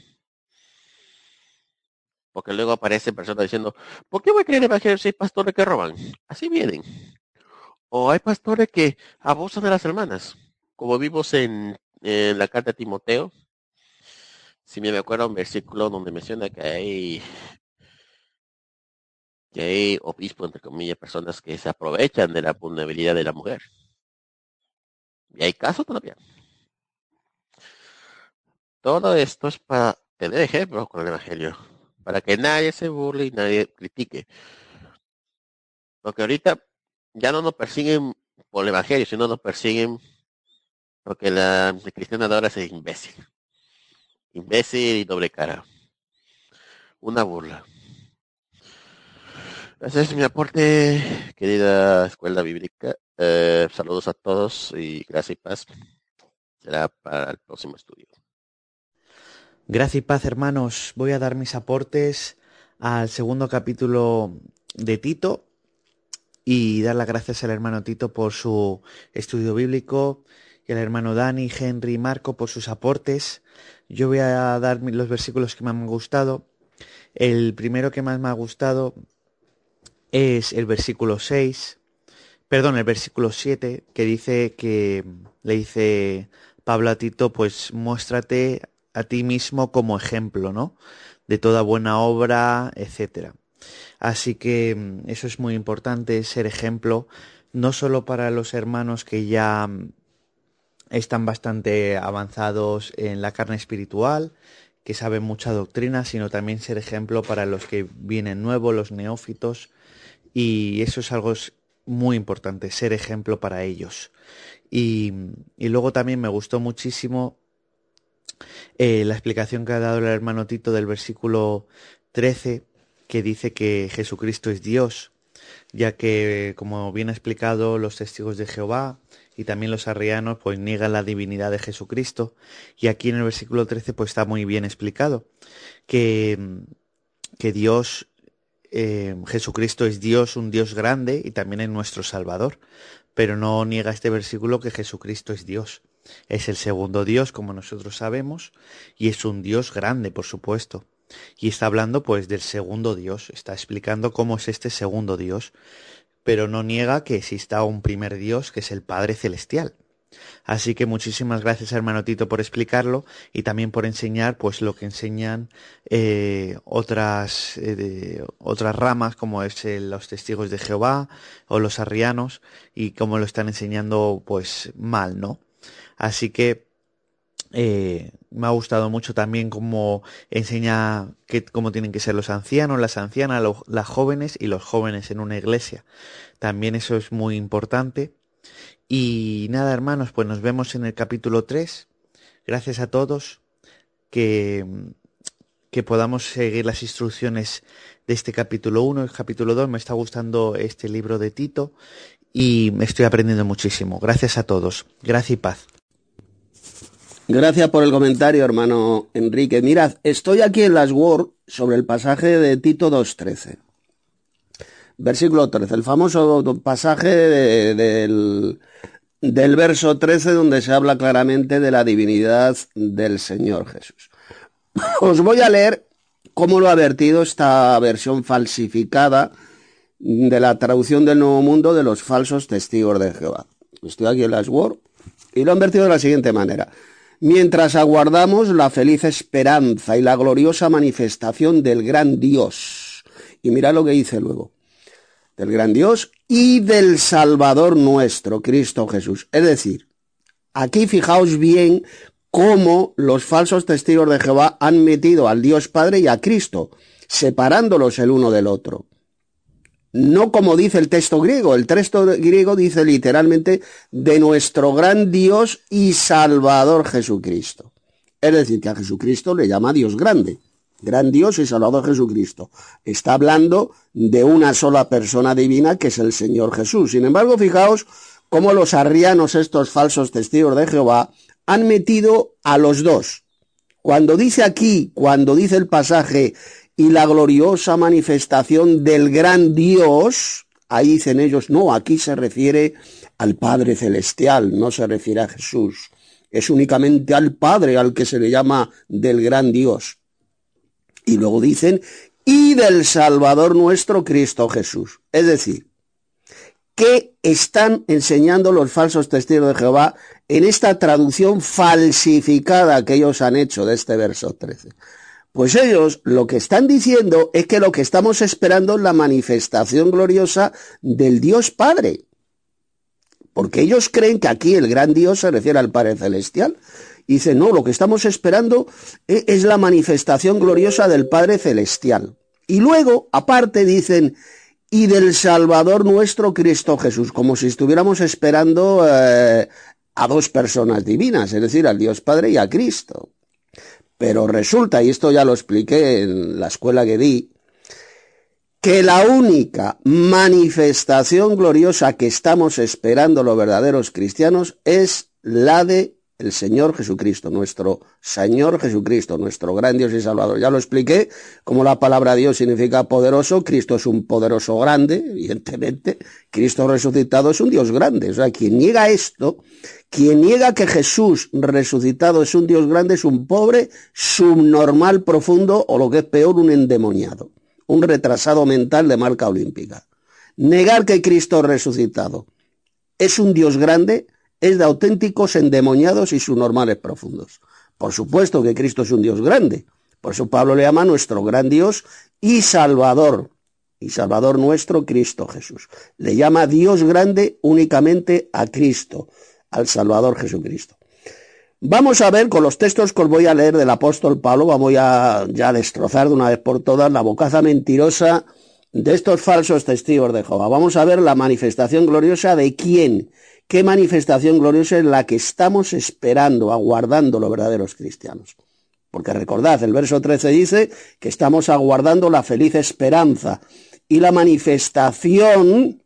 Porque luego aparecen personas diciendo, ¿por qué voy a creer el evangelio si hay pastores que roban? Así vienen. O hay pastores que abusan de las hermanas. Como vimos en, en la carta de Timoteo, si me acuerdo un versículo donde menciona que hay que hay obispos, entre comillas, personas que se aprovechan de la vulnerabilidad de la mujer. Y hay casos todavía. Todo esto es para tener ejemplos con el Evangelio, para que nadie se burle y nadie critique. Porque ahorita ya no nos persiguen por el Evangelio, sino nos persiguen porque la cristiana de ahora es imbécil. Imbécil y doble cara. Una burla. Ese es mi aporte, querida escuela bíblica. Eh, saludos a todos y gracias y paz. Será para el próximo estudio. Gracias y paz, hermanos. Voy a dar mis aportes al segundo capítulo de Tito y dar las gracias al hermano Tito por su estudio bíblico y al hermano Dani, Henry y Marco por sus aportes. Yo voy a dar los versículos que más me han gustado. El primero que más me ha gustado es el versículo seis, perdón, el versículo siete, que dice que le dice Pablo a Tito, pues muéstrate a ti mismo como ejemplo, ¿no? De toda buena obra, etcétera. Así que eso es muy importante, ser ejemplo, no solo para los hermanos que ya están bastante avanzados en la carne espiritual, que saben mucha doctrina, sino también ser ejemplo para los que vienen nuevos, los neófitos, y eso es algo muy importante, ser ejemplo para ellos. Y, y luego también me gustó muchísimo eh, la explicación que ha dado el hermano Tito del versículo trece, que dice que Jesucristo es Dios, ya que, como bien ha explicado, los testigos de Jehová y también los arrianos pues niegan la divinidad de Jesucristo, y aquí en el versículo trece pues está muy bien explicado que, que Dios, eh, Jesucristo es Dios, un Dios grande y también es nuestro Salvador, pero no niega este versículo que Jesucristo es Dios. Es el segundo Dios, como nosotros sabemos, y es un Dios grande, por supuesto. Y está hablando pues del segundo Dios, está explicando cómo es este segundo Dios, pero no niega que exista un primer Dios, que es el Padre Celestial. Así que muchísimas gracias, hermano Tito, por explicarlo y también por enseñar pues lo que enseñan eh, otras eh, de, otras ramas, como es eh, los testigos de Jehová o los arrianos, y cómo lo están enseñando pues mal, ¿no? Así que eh, me ha gustado mucho también cómo enseña que, cómo tienen que ser los ancianos, las ancianas, los, las jóvenes y los jóvenes en una iglesia. También eso es muy importante. Y nada, hermanos, pues nos vemos en el capítulo tres. Gracias a todos, que, que podamos seguir las instrucciones de este capítulo uno, el capítulo dos. Me está gustando este libro de Tito y me estoy aprendiendo muchísimo. Gracias a todos. Gracias y paz. Gracias por el comentario, hermano Enrique. Mirad, estoy aquí en las Word sobre el pasaje de Tito dos trece. Versículo trece, el famoso pasaje de, de, del, del verso trece, donde se habla claramente de la divinidad del Señor Jesús. Os voy a leer cómo lo ha vertido esta versión falsificada de la traducción del Nuevo Mundo de los falsos testigos de Jehová. Estoy aquí en las Word y lo han vertido de la siguiente manera. Mientras aguardamos la feliz esperanza y la gloriosa manifestación del gran Dios. Y mira lo que dice luego. Del gran Dios y del Salvador nuestro, Cristo Jesús. Es decir, aquí fijaos bien cómo los falsos testigos de Jehová han metido al Dios Padre y a Cristo, separándolos el uno del otro. No como dice el texto griego, el texto griego dice literalmente de nuestro gran Dios y Salvador Jesucristo. Es decir, que a Jesucristo le llama Dios grande. Gran Dios y Salvador Jesucristo. Está hablando de una sola persona divina que es el Señor Jesús. Sin embargo, fijaos cómo los arrianos, estos falsos testigos de Jehová, han metido a los dos. Cuando dice aquí, cuando dice el pasaje, y la gloriosa manifestación del gran Dios, ahí dicen ellos, no, aquí se refiere al Padre Celestial, no se refiere a Jesús. Es únicamente al Padre al que se le llama del gran Dios. Y luego dicen, y del Salvador nuestro Cristo Jesús. Es decir, ¿qué están enseñando los falsos testigos de Jehová en esta traducción falsificada que ellos han hecho de este verso trece? Pues ellos lo que están diciendo es que lo que estamos esperando es la manifestación gloriosa del Dios Padre. Porque ellos creen que aquí el gran Dios se refiere al Padre Celestial. Y dicen, no, lo que estamos esperando es la manifestación gloriosa del Padre Celestial. Y luego, aparte, dicen, y del Salvador nuestro Cristo Jesús, como si estuviéramos esperando eh, a dos personas divinas, es decir, al Dios Padre y a Cristo. Pero resulta, y esto ya lo expliqué en la escuela que di, que la única manifestación gloriosa que estamos esperando los verdaderos cristianos es la de el Señor Jesucristo, nuestro Señor Jesucristo, nuestro gran Dios y Salvador. Ya lo expliqué, como la palabra Dios significa poderoso, Cristo es un poderoso grande, evidentemente, Cristo resucitado es un Dios grande. O sea, quien niega esto, quien niega que Jesús resucitado es un Dios grande, es un pobre, subnormal, profundo, o lo que es peor, un endemoniado, un retrasado mental de marca olímpica. Negar que Cristo resucitado es un Dios grande es de auténticos endemoniados y subnormales profundos. Por supuesto que Cristo es un Dios grande. Por eso Pablo le llama nuestro gran Dios y Salvador. Y Salvador nuestro, Cristo Jesús. Le llama Dios grande únicamente a Cristo, al Salvador Jesucristo. Vamos a ver con los textos que os voy a leer del apóstol Pablo, vamos a ya destrozar de una vez por todas la bocaza mentirosa de estos falsos testigos de Jehová. Vamos a ver la manifestación gloriosa de quién. ¿Qué manifestación gloriosa es la que estamos esperando, aguardando los verdaderos cristianos? Porque recordad, el verso trece dice que estamos aguardando la feliz esperanza y la manifestación,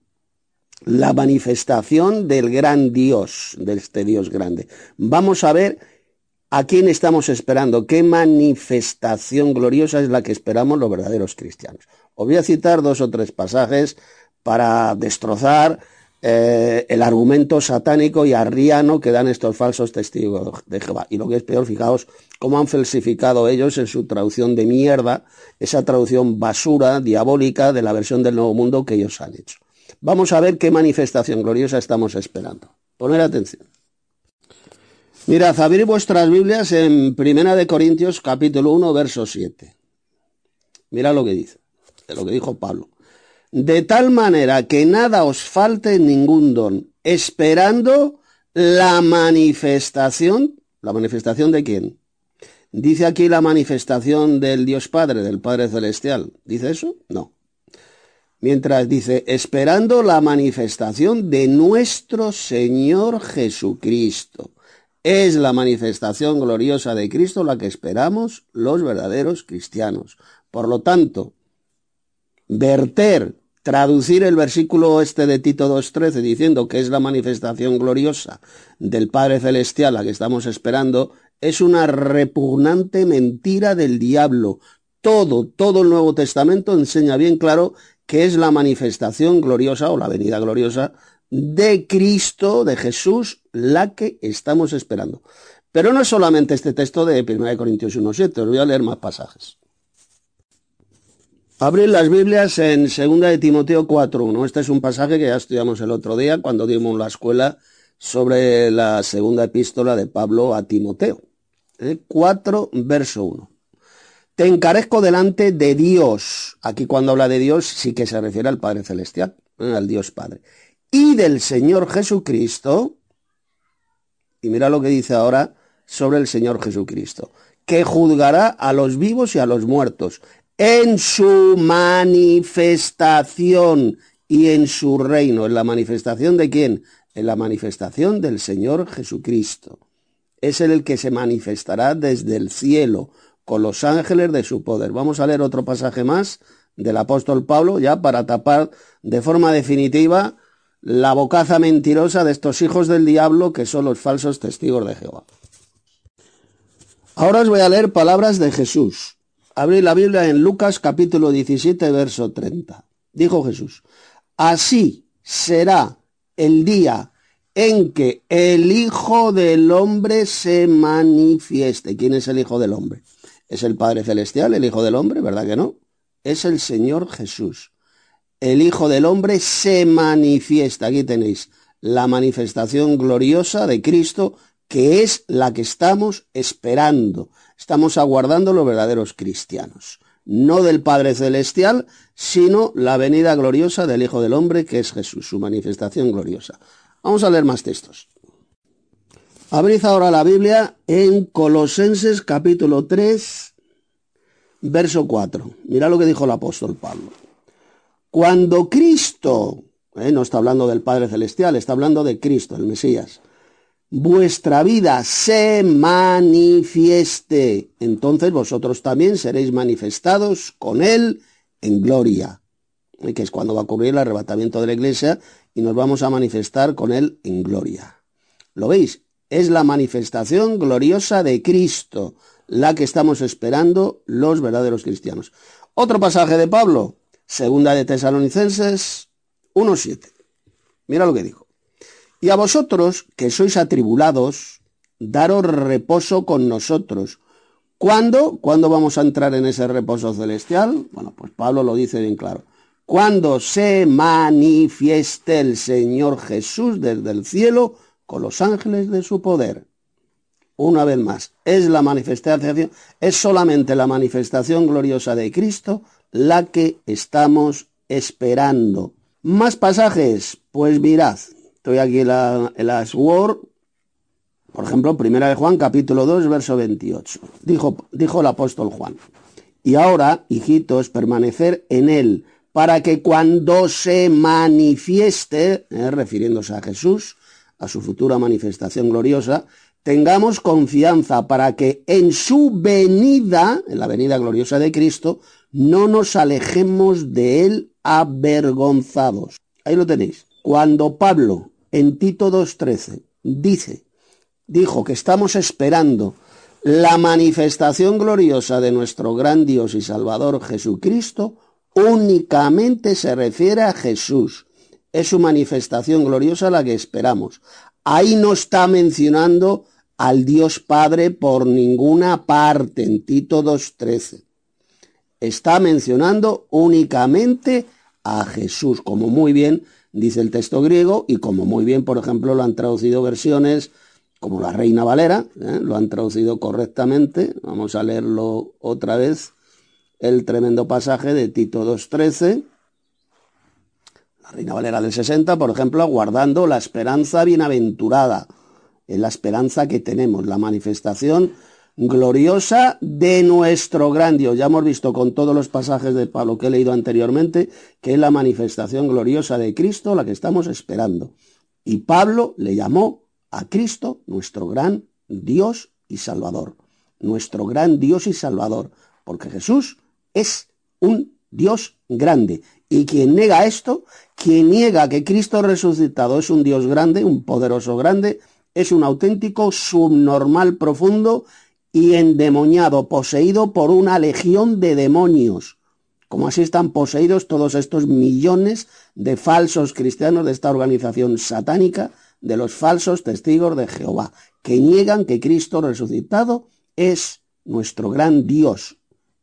la manifestación del gran Dios, de este Dios grande. Vamos a ver a quién estamos esperando, qué manifestación gloriosa es la que esperamos los verdaderos cristianos. Os voy a citar dos o tres pasajes para destrozar Eh, el argumento satánico y arriano que dan estos falsos testigos de Jehová. Y lo que es peor, fijaos cómo han falsificado ellos en su traducción de mierda, esa traducción basura, diabólica de la versión del Nuevo Mundo que ellos han hecho. Vamos a ver qué manifestación gloriosa estamos esperando. Poned atención. Mirad, abrid vuestras Biblias en Primera de Corintios capítulo uno, verso siete. Mirad lo que dice, lo que dijo Pablo. De tal manera que nada os falte ningún don, esperando la manifestación. ¿La manifestación de quién? ¿Dice aquí la manifestación del Dios Padre, del Padre Celestial? ¿Dice eso? No. Mientras dice, esperando la manifestación de nuestro Señor Jesucristo. Es la manifestación gloriosa de Cristo la que esperamos los verdaderos cristianos. Por lo tanto, verter, traducir el versículo este de Tito dos trece diciendo que es la manifestación gloriosa del Padre Celestial la que estamos esperando, es una repugnante mentira del diablo. Todo, todo el Nuevo Testamento enseña bien claro que es la manifestación gloriosa o la venida gloriosa de Cristo, de Jesús, la que estamos esperando. Pero no es solamente este texto de Primera de Corintios uno siete, os voy a leer más pasajes. Abrid las Biblias en Segunda de Timoteo cuatro uno. Este es un pasaje que ya estudiamos el otro día cuando dimos la escuela sobre la segunda epístola de Pablo a Timoteo. ¿Eh? cuatro, verso uno. Te encarezco delante de Dios. Aquí cuando habla de Dios sí que se refiere al Padre Celestial, ¿eh? Al Dios Padre. Y del Señor Jesucristo. Y mira lo que dice ahora sobre el Señor Jesucristo. Que juzgará a los vivos y a los muertos en su manifestación y en su reino. ¿En la manifestación de quién? En la manifestación del Señor Jesucristo. Es él el que se manifestará desde el cielo con los ángeles de su poder. Vamos a leer otro pasaje más del apóstol Pablo, ya para tapar de forma definitiva la bocaza mentirosa de estos hijos del diablo que son los falsos testigos de Jehová. Ahora os voy a leer palabras de Jesús. Abrid la Biblia en Lucas capítulo diecisiete, verso treinta. Dijo Jesús, así será el día en que el Hijo del Hombre se manifieste. ¿Quién es el Hijo del Hombre? ¿Es el Padre Celestial, el Hijo del Hombre? ¿Verdad que no? Es el Señor Jesús. El Hijo del Hombre se manifiesta. Aquí tenéis la manifestación gloriosa de Cristo que es la que estamos esperando. Estamos aguardando los verdaderos cristianos. No del Padre Celestial, sino la venida gloriosa del Hijo del Hombre, que es Jesús, su manifestación gloriosa. Vamos a leer más textos. Abrid ahora la Biblia en Colosenses capítulo tres, verso cuatro. Mira lo que dijo el apóstol Pablo. Cuando Cristo, eh, no está hablando del Padre Celestial, está hablando de Cristo, el Mesías, vuestra vida se manifieste, entonces vosotros también seréis manifestados con Él en gloria, que es cuando va a ocurrir el arrebatamiento de la iglesia y nos vamos a manifestar con Él en gloria. ¿Lo veis? Es la manifestación gloriosa de Cristo, la que estamos esperando los verdaderos cristianos. Otro pasaje de Pablo, segunda de Tesalonicenses uno siete. Mira lo que dijo. Y a vosotros, que sois atribulados, daros reposo con nosotros. ¿Cuándo? ¿Cuándo vamos a entrar en ese reposo celestial? Bueno, pues Pablo lo dice bien claro. Cuando se manifieste el Señor Jesús desde el cielo con los ángeles de su poder. Una vez más, es la manifestación, es solamente la manifestación gloriosa de Cristo la que estamos esperando. Más pasajes, pues mirad. Estoy aquí en la, en la Word, por ejemplo, Primera de Juan, capítulo dos, verso veintiocho. Dijo, dijo el apóstol Juan, y ahora, hijitos, permanecer en él, para que cuando se manifieste, eh, refiriéndose a Jesús, a su futura manifestación gloriosa, tengamos confianza para que en su venida, en la venida gloriosa de Cristo, no nos alejemos de él avergonzados. Ahí lo tenéis. Cuando Pablo en Tito dos trece dice, dijo que estamos esperando la manifestación gloriosa de nuestro gran Dios y Salvador Jesucristo, únicamente se refiere a Jesús. Es su manifestación gloriosa la que esperamos. Ahí no está mencionando al Dios Padre por ninguna parte en Tito dos trece. Está mencionando únicamente a Jesús, como muy bien dice el texto griego y como muy bien, por ejemplo, lo han traducido versiones como la Reina Valera, ¿eh? Lo han traducido correctamente. Vamos a leerlo otra vez, el tremendo pasaje de Tito dos trece. La Reina Valera del sesenta, por ejemplo, aguardando la esperanza bienaventurada, es la esperanza que tenemos, la manifestación gloriosa de nuestro gran Dios. Ya hemos visto con todos los pasajes de Pablo que he leído anteriormente que es la manifestación gloriosa de Cristo la que estamos esperando. Y Pablo le llamó a Cristo nuestro gran Dios y Salvador. Nuestro gran Dios y Salvador. Porque Jesús es un Dios grande. Y quien niega esto, quien niega que Cristo resucitado es un Dios grande, un poderoso grande, es un auténtico subnormal profundo y endemoniado, poseído por una legión de demonios. Como así están poseídos todos estos millones de falsos cristianos de esta organización satánica, de los falsos testigos de Jehová, que niegan que Cristo resucitado es nuestro gran Dios.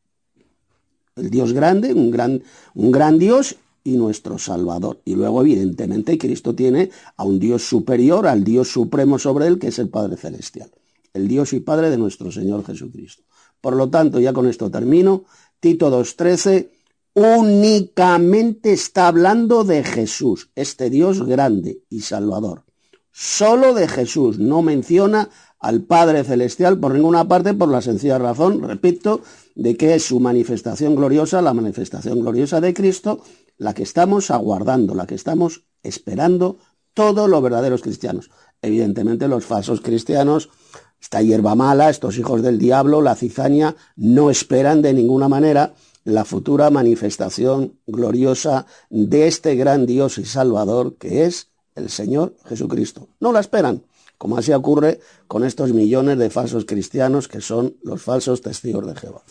El Dios grande, un gran, un gran Dios y nuestro Salvador. Y luego, evidentemente, Cristo tiene a un Dios superior, al Dios supremo sobre él, que es el Padre Celestial. El Dios y Padre de nuestro Señor Jesucristo. Por lo tanto, ya con esto termino, Tito dos trece únicamente está hablando de Jesús, este Dios grande y Salvador. Solo de Jesús, no menciona al Padre Celestial por ninguna parte, por la sencilla razón, repito, de que es su manifestación gloriosa, la manifestación gloriosa de Cristo, la que estamos aguardando, la que estamos esperando todos los verdaderos cristianos. Evidentemente los falsos cristianos, esta hierba mala, estos hijos del diablo, la cizaña, no esperan de ninguna manera la futura manifestación gloriosa de este gran Dios y Salvador que es el Señor Jesucristo. No la esperan, como así ocurre con estos millones de falsos cristianos que son los falsos testigos de Jehová.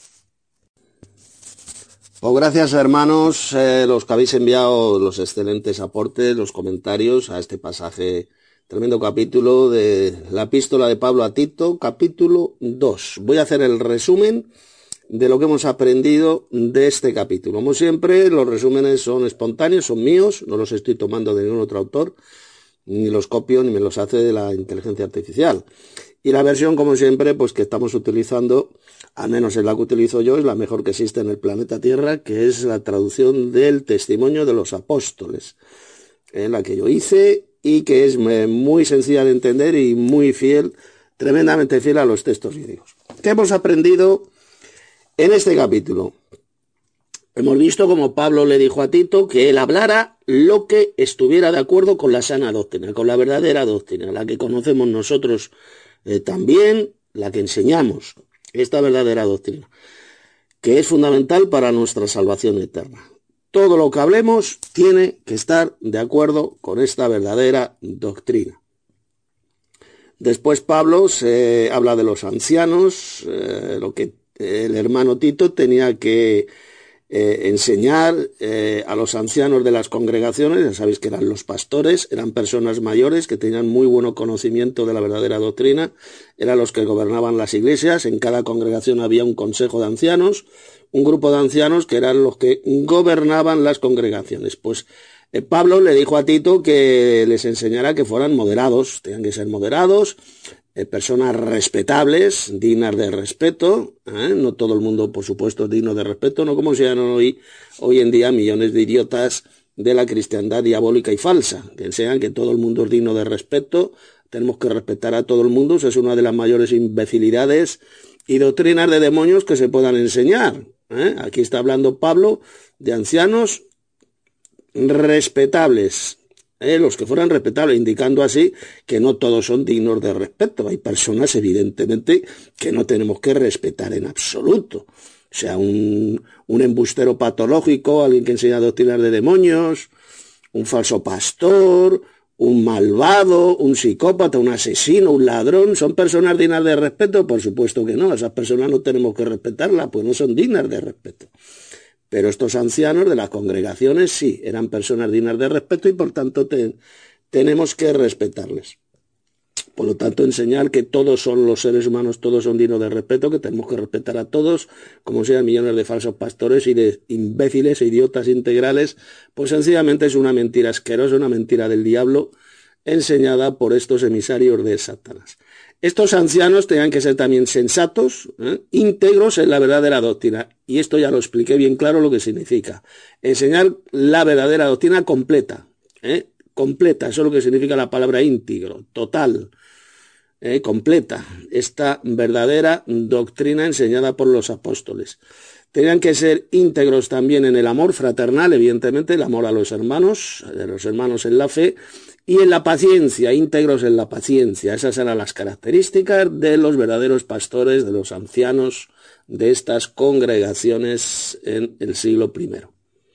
Pues gracias, hermanos, eh, los que habéis enviado los excelentes aportes, los comentarios a este pasaje, tremendo capítulo de la epístola de Pablo a Tito, capítulo dos. Voy a hacer el resumen de lo que hemos aprendido de este capítulo. Como siempre, los resúmenes son espontáneos, son míos, no los estoy tomando de ningún otro autor. ni los copio ni me los hace de la inteligencia artificial. Y la versión, como siempre, pues que estamos utilizando, al menos es la que utilizo yo, es la mejor que existe en el planeta Tierra, que es la traducción del Testimonio de los Apóstoles, eh, la que yo hice y que es muy sencilla de entender y muy fiel, tremendamente fiel a los textos griegos. ¿Qué hemos aprendido en este capítulo? Hemos visto como Pablo le dijo a Tito que él hablara lo que estuviera de acuerdo con la sana doctrina, con la verdadera doctrina, la que conocemos nosotros eh, también, la que enseñamos, esta verdadera doctrina, que es fundamental para nuestra salvación eterna. Todo lo que hablemos tiene que estar de acuerdo con esta verdadera doctrina. Después Pablo se habla de los ancianos, eh, lo que el hermano Tito tenía que eh, enseñar eh, a los ancianos de las congregaciones. Ya sabéis que eran los pastores, eran personas mayores que tenían muy buen conocimiento de la verdadera doctrina, eran los que gobernaban las iglesias. En cada congregación había un consejo de ancianos, un grupo de ancianos que eran los que gobernaban las congregaciones. Pues eh, Pablo le dijo a Tito que les enseñara que fueran moderados, tenían que ser moderados, eh, personas respetables, dignas de respeto, ¿eh? No todo el mundo, por supuesto, es digno de respeto, no como se llaman hoy, hoy en día millones de idiotas de la cristiandad diabólica y falsa, que enseñan que todo el mundo es digno de respeto, tenemos que respetar a todo el mundo. Eso es una de las mayores imbecilidades y doctrinas de demonios que se puedan enseñar, ¿eh? Aquí está hablando Pablo de ancianos respetables, ¿eh? Los que fueran respetables, indicando así que no todos son dignos de respeto. Hay personas, evidentemente, que no tenemos que respetar en absoluto. O sea, un, un embustero patológico, alguien que enseña doctrinas de demonios, un falso pastor, un malvado, un psicópata, un asesino, un ladrón, ¿son personas dignas de respeto? Por supuesto que no, esas personas no tenemos que respetarlas, pues no son dignas de respeto. Pero estos ancianos de las congregaciones sí, eran personas dignas de respeto y por tanto te, tenemos que respetarles. Por lo tanto, enseñar que todos son los seres humanos, todos son dignos de respeto, que tenemos que respetar a todos, como sean millones de falsos pastores y de imbéciles e idiotas integrales, pues sencillamente es una mentira asquerosa, una mentira del diablo, enseñada por estos emisarios de Satanás. Estos ancianos tenían que ser también sensatos, ¿eh? íntegros en la verdadera doctrina. Y esto ya lo expliqué bien claro lo que significa. Enseñar la verdadera doctrina completa, ¿eh? completa, eso es lo que significa la palabra íntegro, total, ¿eh? completa, esta verdadera doctrina enseñada por los apóstoles. Tenían que ser íntegros también en el amor fraternal, evidentemente, el amor a los hermanos, de los hermanos en la fe, y en la paciencia, íntegros en la paciencia. Esas eran las características de los verdaderos pastores, de los ancianos de estas congregaciones en el siglo primero.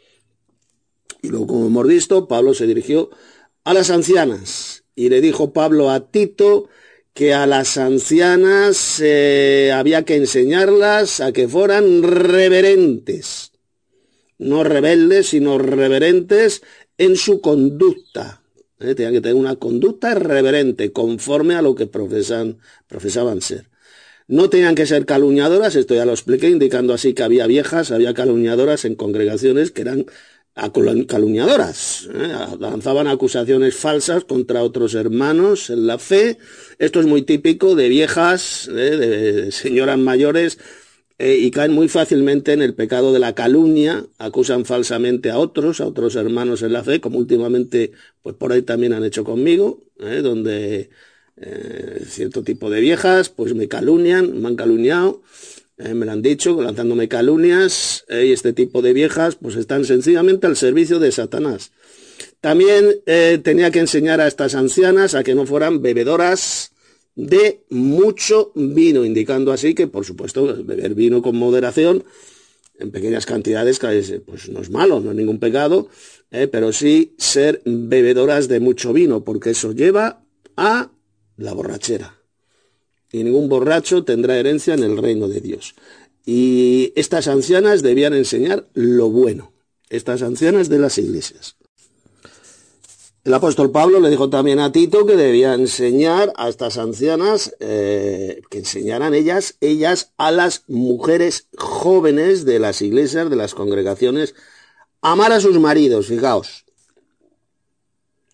Y luego, como hemos visto, Pablo se dirigió a las ancianas y le dijo Pablo a Tito que a las ancianas eh, había que enseñarlas a que fueran reverentes, no rebeldes, sino reverentes en su conducta. ¿Eh? Tenían que tener una conducta reverente, conforme a lo que profesan, profesaban ser. No tenían que ser calumniadoras, esto ya lo expliqué, indicando así que había viejas, había calumniadoras en congregaciones que eran calumniadoras, ¿eh? lanzaban acusaciones falsas contra otros hermanos en la fe. Esto es muy típico de viejas, ¿eh? de señoras mayores, eh, y caen muy fácilmente en el pecado de la calumnia, acusan falsamente a otros, a otros hermanos en la fe, como últimamente pues por ahí también han hecho conmigo, ¿eh? donde eh, cierto tipo de viejas pues me calumnian, me han calumniado, eh, me lo han dicho, lanzándome calumnias, eh, y este tipo de viejas pues están sencillamente al servicio de Satanás. También eh, tenía que enseñar a estas ancianas a que no fueran bebedoras de mucho vino, indicando así que, por supuesto, beber vino con moderación, en pequeñas cantidades, pues no es malo, no es ningún pecado, eh, pero sí ser bebedoras de mucho vino, porque eso lleva a la borrachera. Y ningún borracho tendrá herencia en el reino de Dios. Y estas ancianas debían enseñar lo bueno, estas ancianas de las iglesias. El apóstol Pablo le dijo también a Tito que debía enseñar a estas ancianas, eh, que enseñaran ellas, ellas a las mujeres jóvenes de las iglesias, de las congregaciones, a amar a sus maridos, fijaos.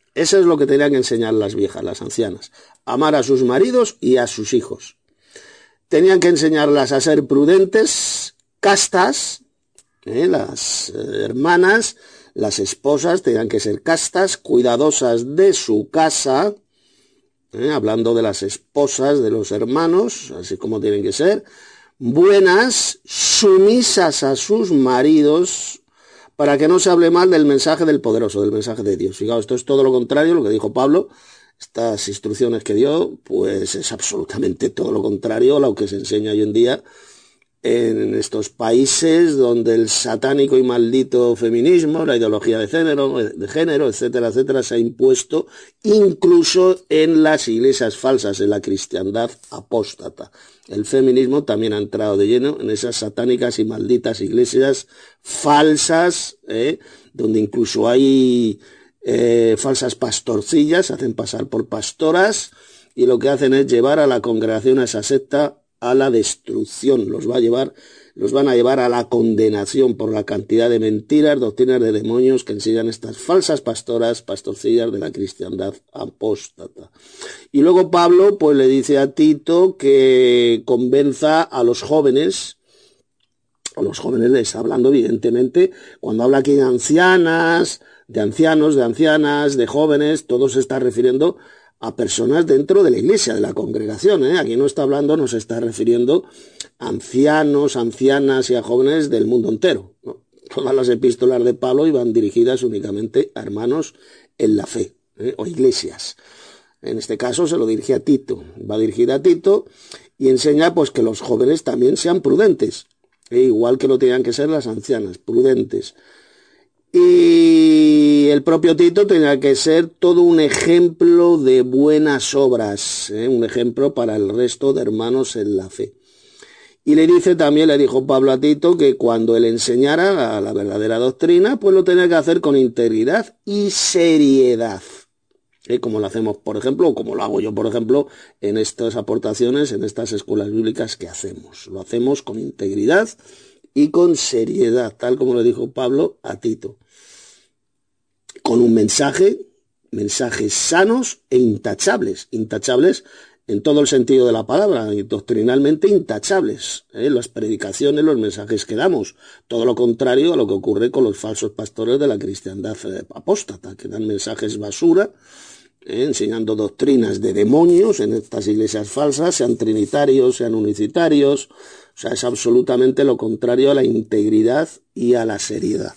Eso es lo que tenían que enseñar las viejas, las ancianas. Amar a sus maridos y a sus hijos. Tenían que enseñarlas a ser prudentes, castas, ¿eh? Las eh, hermanas, las esposas tenían que ser castas, cuidadosas de su casa, ¿eh? Hablando de las esposas de los hermanos, así como tienen que ser, buenas, sumisas a sus maridos, para que no se hable mal del mensaje del poderoso, del mensaje de Dios. Fijaos, esto es todo lo contrario, lo que dijo Pablo. Estas instrucciones que dio, pues es absolutamente todo lo contrario a lo que se enseña hoy en día en estos países donde el satánico y maldito feminismo, la ideología de género, de género, etcétera, etcétera, se ha impuesto incluso en las iglesias falsas, en la cristiandad apóstata. El feminismo también ha entrado de lleno en esas satánicas y malditas iglesias falsas, ¿eh? Donde incluso hay eh, falsas pastorcillas, hacen pasar por pastoras, y lo que hacen es llevar a la congregación, a esa secta, a la destrucción. Los va a llevar, los van a llevar a la condenación por la cantidad de mentiras, doctrinas de demonios que enseñan estas falsas pastoras, pastorcillas de la cristiandad apóstata. Y luego Pablo pues le dice a Tito que convenza a los jóvenes, a los jóvenes les está hablando evidentemente, cuando habla aquí de ancianas, de ancianos, de ancianas, de jóvenes, todo se está refiriendo a personas dentro de la iglesia, de la congregación, ¿eh? Aquí no está hablando, no se está refiriendo a ancianos, ancianas y a jóvenes del mundo entero, ¿no? Todas las epístolas de Pablo iban dirigidas únicamente a hermanos en la fe, ¿eh? O iglesias. En este caso se lo dirige a Tito, va dirigida a Tito y enseña pues que los jóvenes también sean prudentes, ¿eh? Igual que lo tenían que ser las ancianas, prudentes. Y el propio Tito tenía que ser todo un ejemplo de buenas obras, ¿eh? Un ejemplo para el resto de hermanos en la fe. Y le dice también, le dijo Pablo a Tito, que cuando él enseñara la verdadera doctrina, pues lo tenía que hacer con integridad y seriedad, ¿eh? Como lo hacemos, por ejemplo, o como lo hago yo, por ejemplo, en estas aportaciones, en estas escuelas bíblicas que hacemos. Lo hacemos con integridad y con seriedad, tal como le dijo Pablo a Tito, con un mensaje, mensajes sanos e intachables, intachables en todo el sentido de la palabra, y doctrinalmente intachables, ¿eh? Las predicaciones, los mensajes que damos, todo lo contrario a lo que ocurre con los falsos pastores de la cristiandad apóstata, que dan mensajes basura, ¿eh? Enseñando doctrinas de demonios en estas iglesias falsas, sean trinitarios, sean unicitarios. O sea, es absolutamente lo contrario a la integridad y a la seriedad.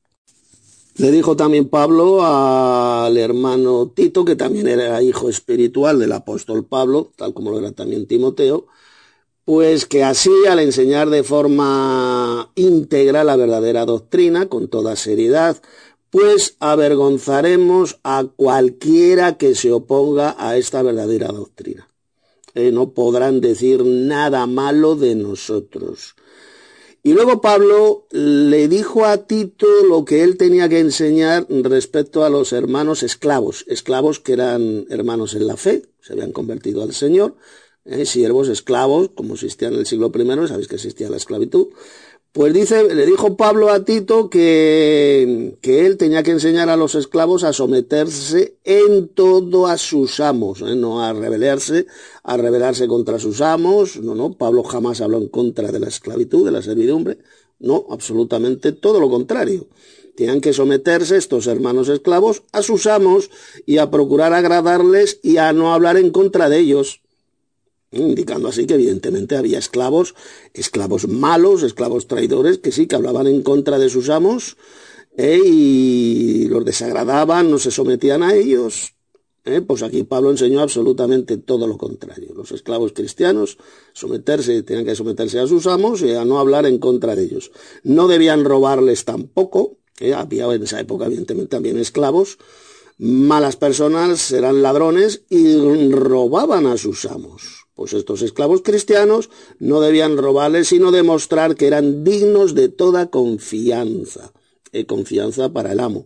Le dijo también Pablo al hermano Tito, que también era hijo espiritual del apóstol Pablo, tal como lo era también Timoteo, pues que así, al enseñar de forma íntegra la verdadera doctrina, con toda seriedad, pues avergonzaremos a cualquiera que se oponga a esta verdadera doctrina. Eh, no podrán decir nada malo de nosotros. Y luego Pablo le dijo a Tito lo que él tenía que enseñar respecto a los hermanos esclavos, esclavos que eran hermanos en la fe, se habían convertido al Señor, eh, siervos, esclavos, como existían en el siglo primero, sabéis que existía la esclavitud. Pues dice, le dijo Pablo a Tito que, que él tenía que enseñar a los esclavos a someterse en todo a sus amos, ¿eh? No a rebelarse, a rebelarse contra sus amos, no, no, Pablo jamás habló en contra de la esclavitud, de la servidumbre, no, absolutamente todo lo contrario. Tenían que someterse estos hermanos esclavos a sus amos y a procurar agradarles y a no hablar en contra de ellos, indicando así que evidentemente había esclavos, esclavos malos, esclavos traidores, que sí, que hablaban en contra de sus amos, ¿eh? Y los desagradaban, no se sometían a ellos, ¿eh? Pues aquí Pablo enseñó absolutamente todo lo contrario. Los esclavos cristianos someterse, tenían que someterse a sus amos y a no hablar en contra de ellos. No debían robarles tampoco, ¿eh? Había en esa época evidentemente también esclavos, malas personas, eran ladrones y robaban a sus amos. Pues estos esclavos cristianos no debían robarles, sino demostrar que eran dignos de toda confianza, eh, confianza para el amo.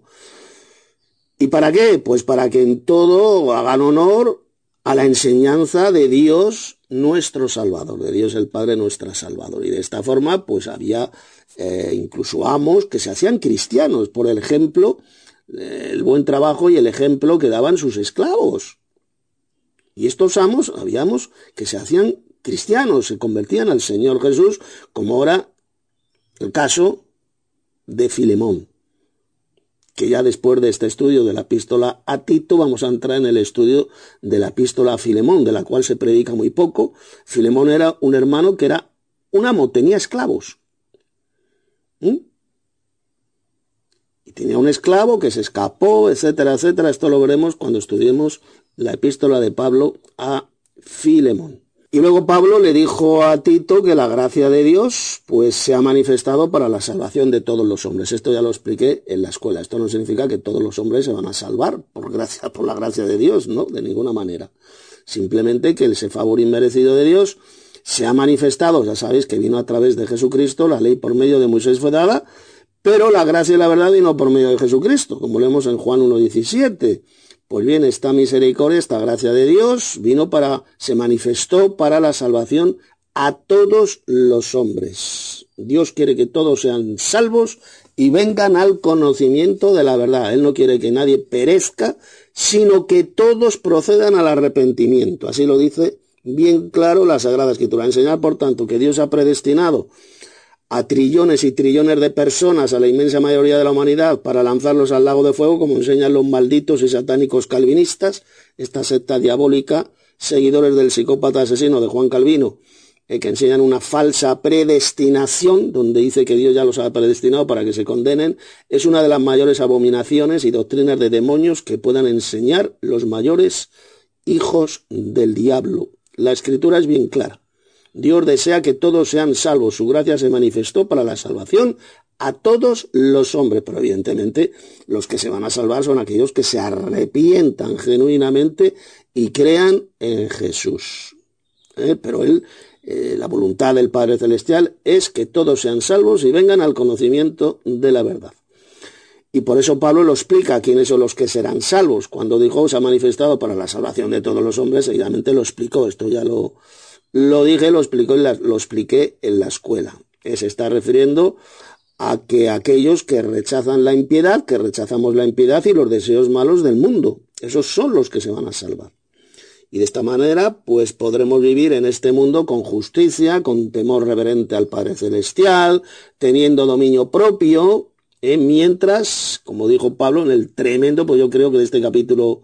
¿Y para qué? Pues para que en todo hagan honor a la enseñanza de Dios nuestro Salvador, de Dios el Padre nuestro Salvador. Y de esta forma pues había eh, incluso amos que se hacían cristianos por el ejemplo el buen trabajo y el ejemplo que daban sus esclavos. Y estos amos, habíamos, que se hacían cristianos, se convertían al Señor Jesús, como ahora el caso de Filemón, que ya después de este estudio de la epístola a Tito vamos a entrar en el estudio de la epístola a Filemón, de la cual se predica muy poco. Filemón era un hermano que era un amo, tenía esclavos. ¿Mm? Y tenía un esclavo que se escapó, etcétera, etcétera. Esto lo veremos cuando estudiemos la epístola de Pablo a Filemón. Y luego Pablo le dijo a Tito que la gracia de Dios pues se ha manifestado para la salvación de todos los hombres. Esto ya lo expliqué en la escuela. Esto no significa que todos los hombres se van a salvar por gracia, por la gracia de Dios, no, de ninguna manera. Simplemente que ese favor inmerecido de Dios se ha manifestado. Ya sabéis que vino a través de Jesucristo, la ley por medio de Moisés fue dada, pero la gracia y la verdad vino por medio de Jesucristo, como leemos en Juan uno diecisiete. Pues bien, esta misericordia, esta gracia de Dios vino para, se manifestó para la salvación a todos los hombres. Dios quiere que todos sean salvos y vengan al conocimiento de la verdad. Él no quiere que nadie perezca, sino que todos procedan al arrepentimiento. Así lo dice bien claro la Sagrada Escritura. Enseñar, por tanto, que Dios ha predestinado a trillones y trillones de personas, a la inmensa mayoría de la humanidad, para lanzarlos al lago de fuego, como enseñan los malditos y satánicos calvinistas, esta secta diabólica, seguidores del psicópata asesino de Juan Calvino, eh, que enseñan una falsa predestinación, donde dice que Dios ya los ha predestinado para que se condenen. Es una de las mayores abominaciones y doctrinas de demonios que puedan enseñar los mayores hijos del diablo. La Escritura es bien clara. Dios desea que todos sean salvos. Su gracia se manifestó para la salvación a todos los hombres. Pero evidentemente los que se van a salvar son aquellos que se arrepientan genuinamente y crean en Jesús. ¿Eh? Pero él, eh, la voluntad del Padre Celestial es que todos sean salvos y vengan al conocimiento de la verdad. Y por eso Pablo lo explica quiénes son los que serán salvos. Cuando dijo se ha manifestado para la salvación de todos los hombres, seguidamente lo explicó. Esto ya lo... Lo dije, lo, explicó en la, lo expliqué en la escuela. Se está refiriendo a que aquellos que rechazan la impiedad, que rechazamos la impiedad y los deseos malos del mundo, esos son los que se van a salvar. Y de esta manera, pues podremos vivir en este mundo con justicia, con temor reverente al Padre Celestial, teniendo dominio propio, eh, mientras, como dijo Pablo en el tremendo, pues yo creo que de este capítulo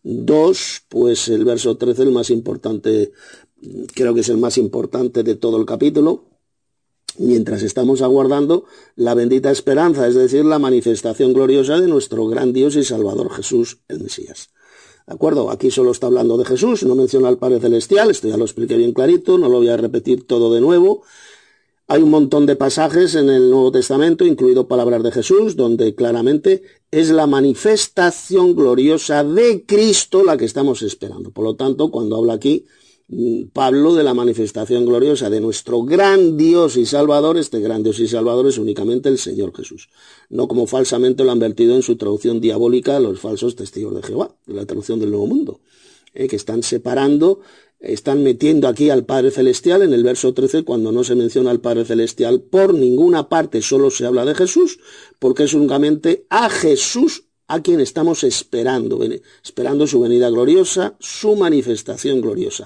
dos, pues el verso trece, el más importante, creo que es el más importante de todo el capítulo, mientras estamos aguardando la bendita esperanza, es decir, la manifestación gloriosa de nuestro gran Dios y Salvador Jesús, el Mesías. ¿De acuerdo? Aquí solo está hablando de Jesús, no menciona al Padre Celestial, esto ya lo expliqué bien clarito, no lo voy a repetir todo de nuevo. Hay un montón de pasajes en el Nuevo Testamento, incluido palabras de Jesús, donde claramente es la manifestación gloriosa de Cristo la que estamos esperando. Por lo tanto, cuando habla aquí Pablo de la manifestación gloriosa de nuestro gran Dios y Salvador, este gran Dios y Salvador es únicamente el Señor Jesús, no como falsamente lo han vertido en su traducción diabólica los falsos testigos de Jehová, la traducción del Nuevo Mundo, eh, que están separando, están metiendo aquí al Padre Celestial en el verso trece, cuando no se menciona al Padre Celestial por ninguna parte, solo se habla de Jesús, porque es únicamente a Jesús a quien estamos esperando, esperando su venida gloriosa, su manifestación gloriosa.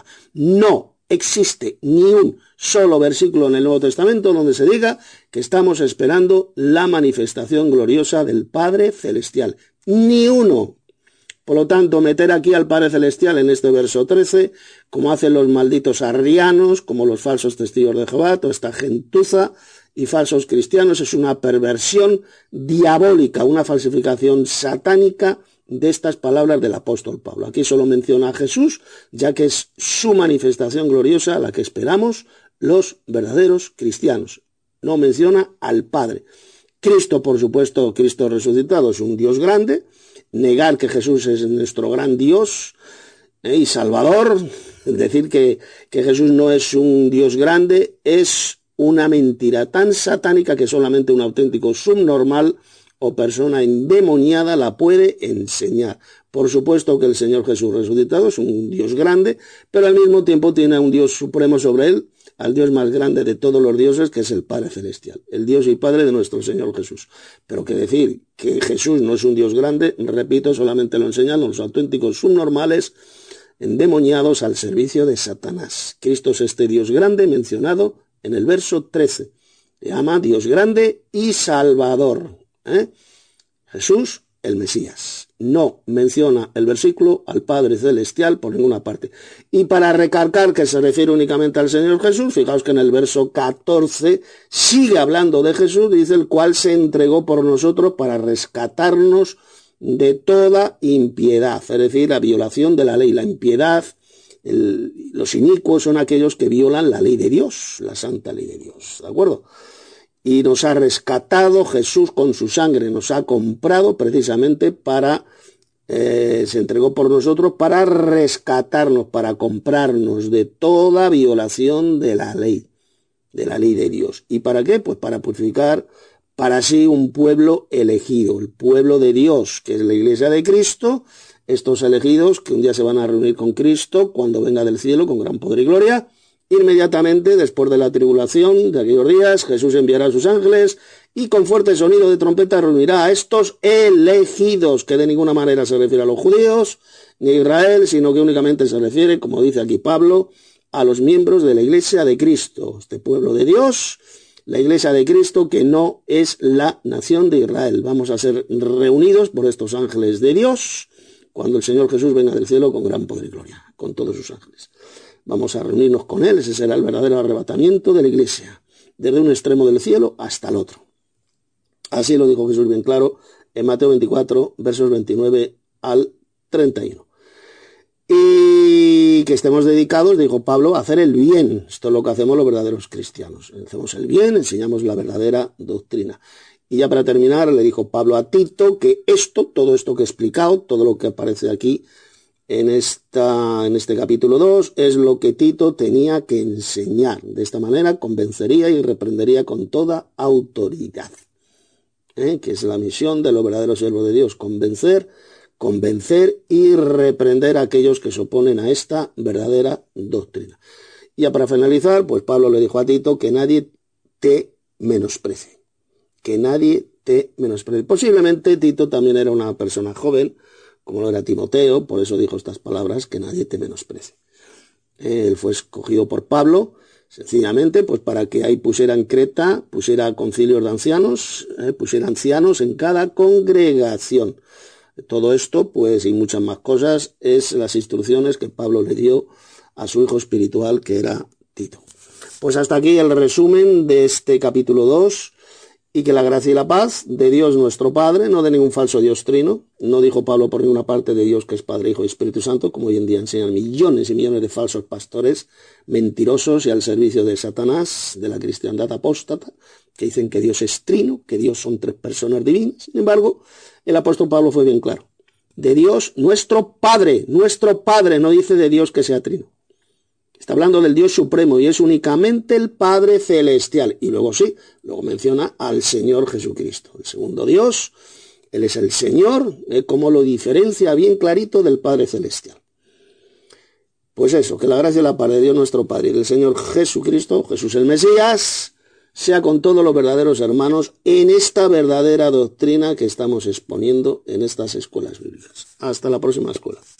No existe ni un solo versículo en el Nuevo Testamento donde se diga que estamos esperando la manifestación gloriosa del Padre Celestial. Ni uno. Por lo tanto, meter aquí al Padre Celestial en este verso trece, como hacen los malditos arrianos, como los falsos testigos de Jehová, toda esta gentuza y falsos cristianos, es una perversión diabólica, una falsificación satánica de estas palabras del apóstol Pablo. Aquí solo menciona a Jesús, ya que es su manifestación gloriosa la que esperamos los verdaderos cristianos. No menciona al Padre. Cristo, por supuesto, Cristo resucitado es un Dios grande. Negar que Jesús es nuestro gran Dios eh, y Salvador, decir que, que Jesús no es un Dios grande, es una mentira tan satánica que solamente un auténtico subnormal o persona endemoniada la puede enseñar. Por supuesto que el Señor Jesús resucitado es un Dios grande, pero al mismo tiempo tiene a un Dios supremo sobre él, al Dios más grande de todos los dioses, que es el Padre Celestial, el Dios y Padre de nuestro Señor Jesús. Pero que decir que Jesús no es un Dios grande, repito, solamente lo enseñan los auténticos subnormales endemoniados al servicio de Satanás. Cristo es este Dios grande mencionado en el verso trece. Se llama Dios grande y Salvador. ¿eh? Jesús, el Mesías. No menciona el versículo al Padre Celestial por ninguna parte. Y para recalcar que se refiere únicamente al Señor Jesús, fijaos que en el verso catorce sigue hablando de Jesús, dice, el cual se entregó por nosotros para rescatarnos de toda impiedad, es decir, la violación de la ley. La impiedad, el, los inicuos son aquellos que violan la ley de Dios, la santa ley de Dios, ¿de acuerdo? Y nos ha rescatado Jesús con su sangre, nos ha comprado precisamente para, eh, se entregó por nosotros para rescatarnos, para comprarnos de toda violación de la ley, de la ley de Dios. ¿Y para qué? Pues para purificar para sí un pueblo elegido, el pueblo de Dios, que es la Iglesia de Cristo, estos elegidos que un día se van a reunir con Cristo cuando venga del cielo con gran poder y gloria. Inmediatamente después de la tribulación de aquellos días, Jesús enviará a sus ángeles y con fuerte sonido de trompeta reunirá a estos elegidos, que de ninguna manera se refiere a los judíos ni a Israel, sino que únicamente se refiere, como dice aquí Pablo, a los miembros de la Iglesia de Cristo, este pueblo de Dios, la Iglesia de Cristo, que no es la nación de Israel. Vamos a ser reunidos por estos ángeles de Dios cuando el Señor Jesús venga del cielo con gran poder y gloria, con todos sus ángeles. Vamos a reunirnos con Él, ese será el verdadero arrebatamiento de la Iglesia, desde un extremo del cielo hasta el otro. Así lo dijo Jesús bien claro en Mateo veinticuatro, versos veintinueve al treinta y uno. Y que estemos dedicados, dijo Pablo, a hacer el bien. Esto es lo que hacemos los verdaderos cristianos. Hacemos el bien, enseñamos la verdadera doctrina. Y ya para terminar, le dijo Pablo a Tito que esto, todo esto que he explicado, todo lo que aparece aquí, En, esta, en este capítulo dos, es lo que Tito tenía que enseñar. De esta manera convencería y reprendería con toda autoridad, ¿eh? que es la misión de los verdaderos siervos de Dios, convencer, convencer y reprender a aquellos que se oponen a esta verdadera doctrina. Y ya para finalizar, pues Pablo le dijo a Tito que nadie te menosprecie, que nadie te menosprecie. Posiblemente Tito también era una persona joven, como lo era Timoteo, por eso dijo estas palabras, que nadie te menosprecie. Él fue escogido por Pablo, sencillamente, pues para que ahí pusiera en Creta, pusiera concilios de ancianos, eh, pusiera ancianos en cada congregación. Todo esto, pues, y muchas más cosas, es las instrucciones que Pablo le dio a su hijo espiritual, que era Tito. Pues hasta aquí el resumen de este capítulo dos. Y que la gracia y la paz de Dios nuestro Padre, no de ningún falso Dios trino, no dijo Pablo por ninguna parte de Dios que es Padre, Hijo y Espíritu Santo, como hoy en día enseñan millones y millones de falsos pastores, mentirosos y al servicio de Satanás, de la cristiandad apóstata, que dicen que Dios es trino, que Dios son tres personas divinas. Sin embargo, el apóstol Pablo fue bien claro. De Dios nuestro Padre, nuestro Padre, no dice de Dios que sea trino. Está hablando del Dios supremo y es únicamente el Padre celestial. Y luego sí, luego menciona al Señor Jesucristo, el segundo Dios. Él es el Señor, ¿eh? Como lo diferencia bien clarito del Padre celestial. Pues eso, que la gracia y la paz de Dios nuestro Padre y del Señor Jesucristo, Jesús el Mesías, sea con todos los verdaderos hermanos en esta verdadera doctrina que estamos exponiendo en estas escuelas bíblicas. Hasta la próxima escuela.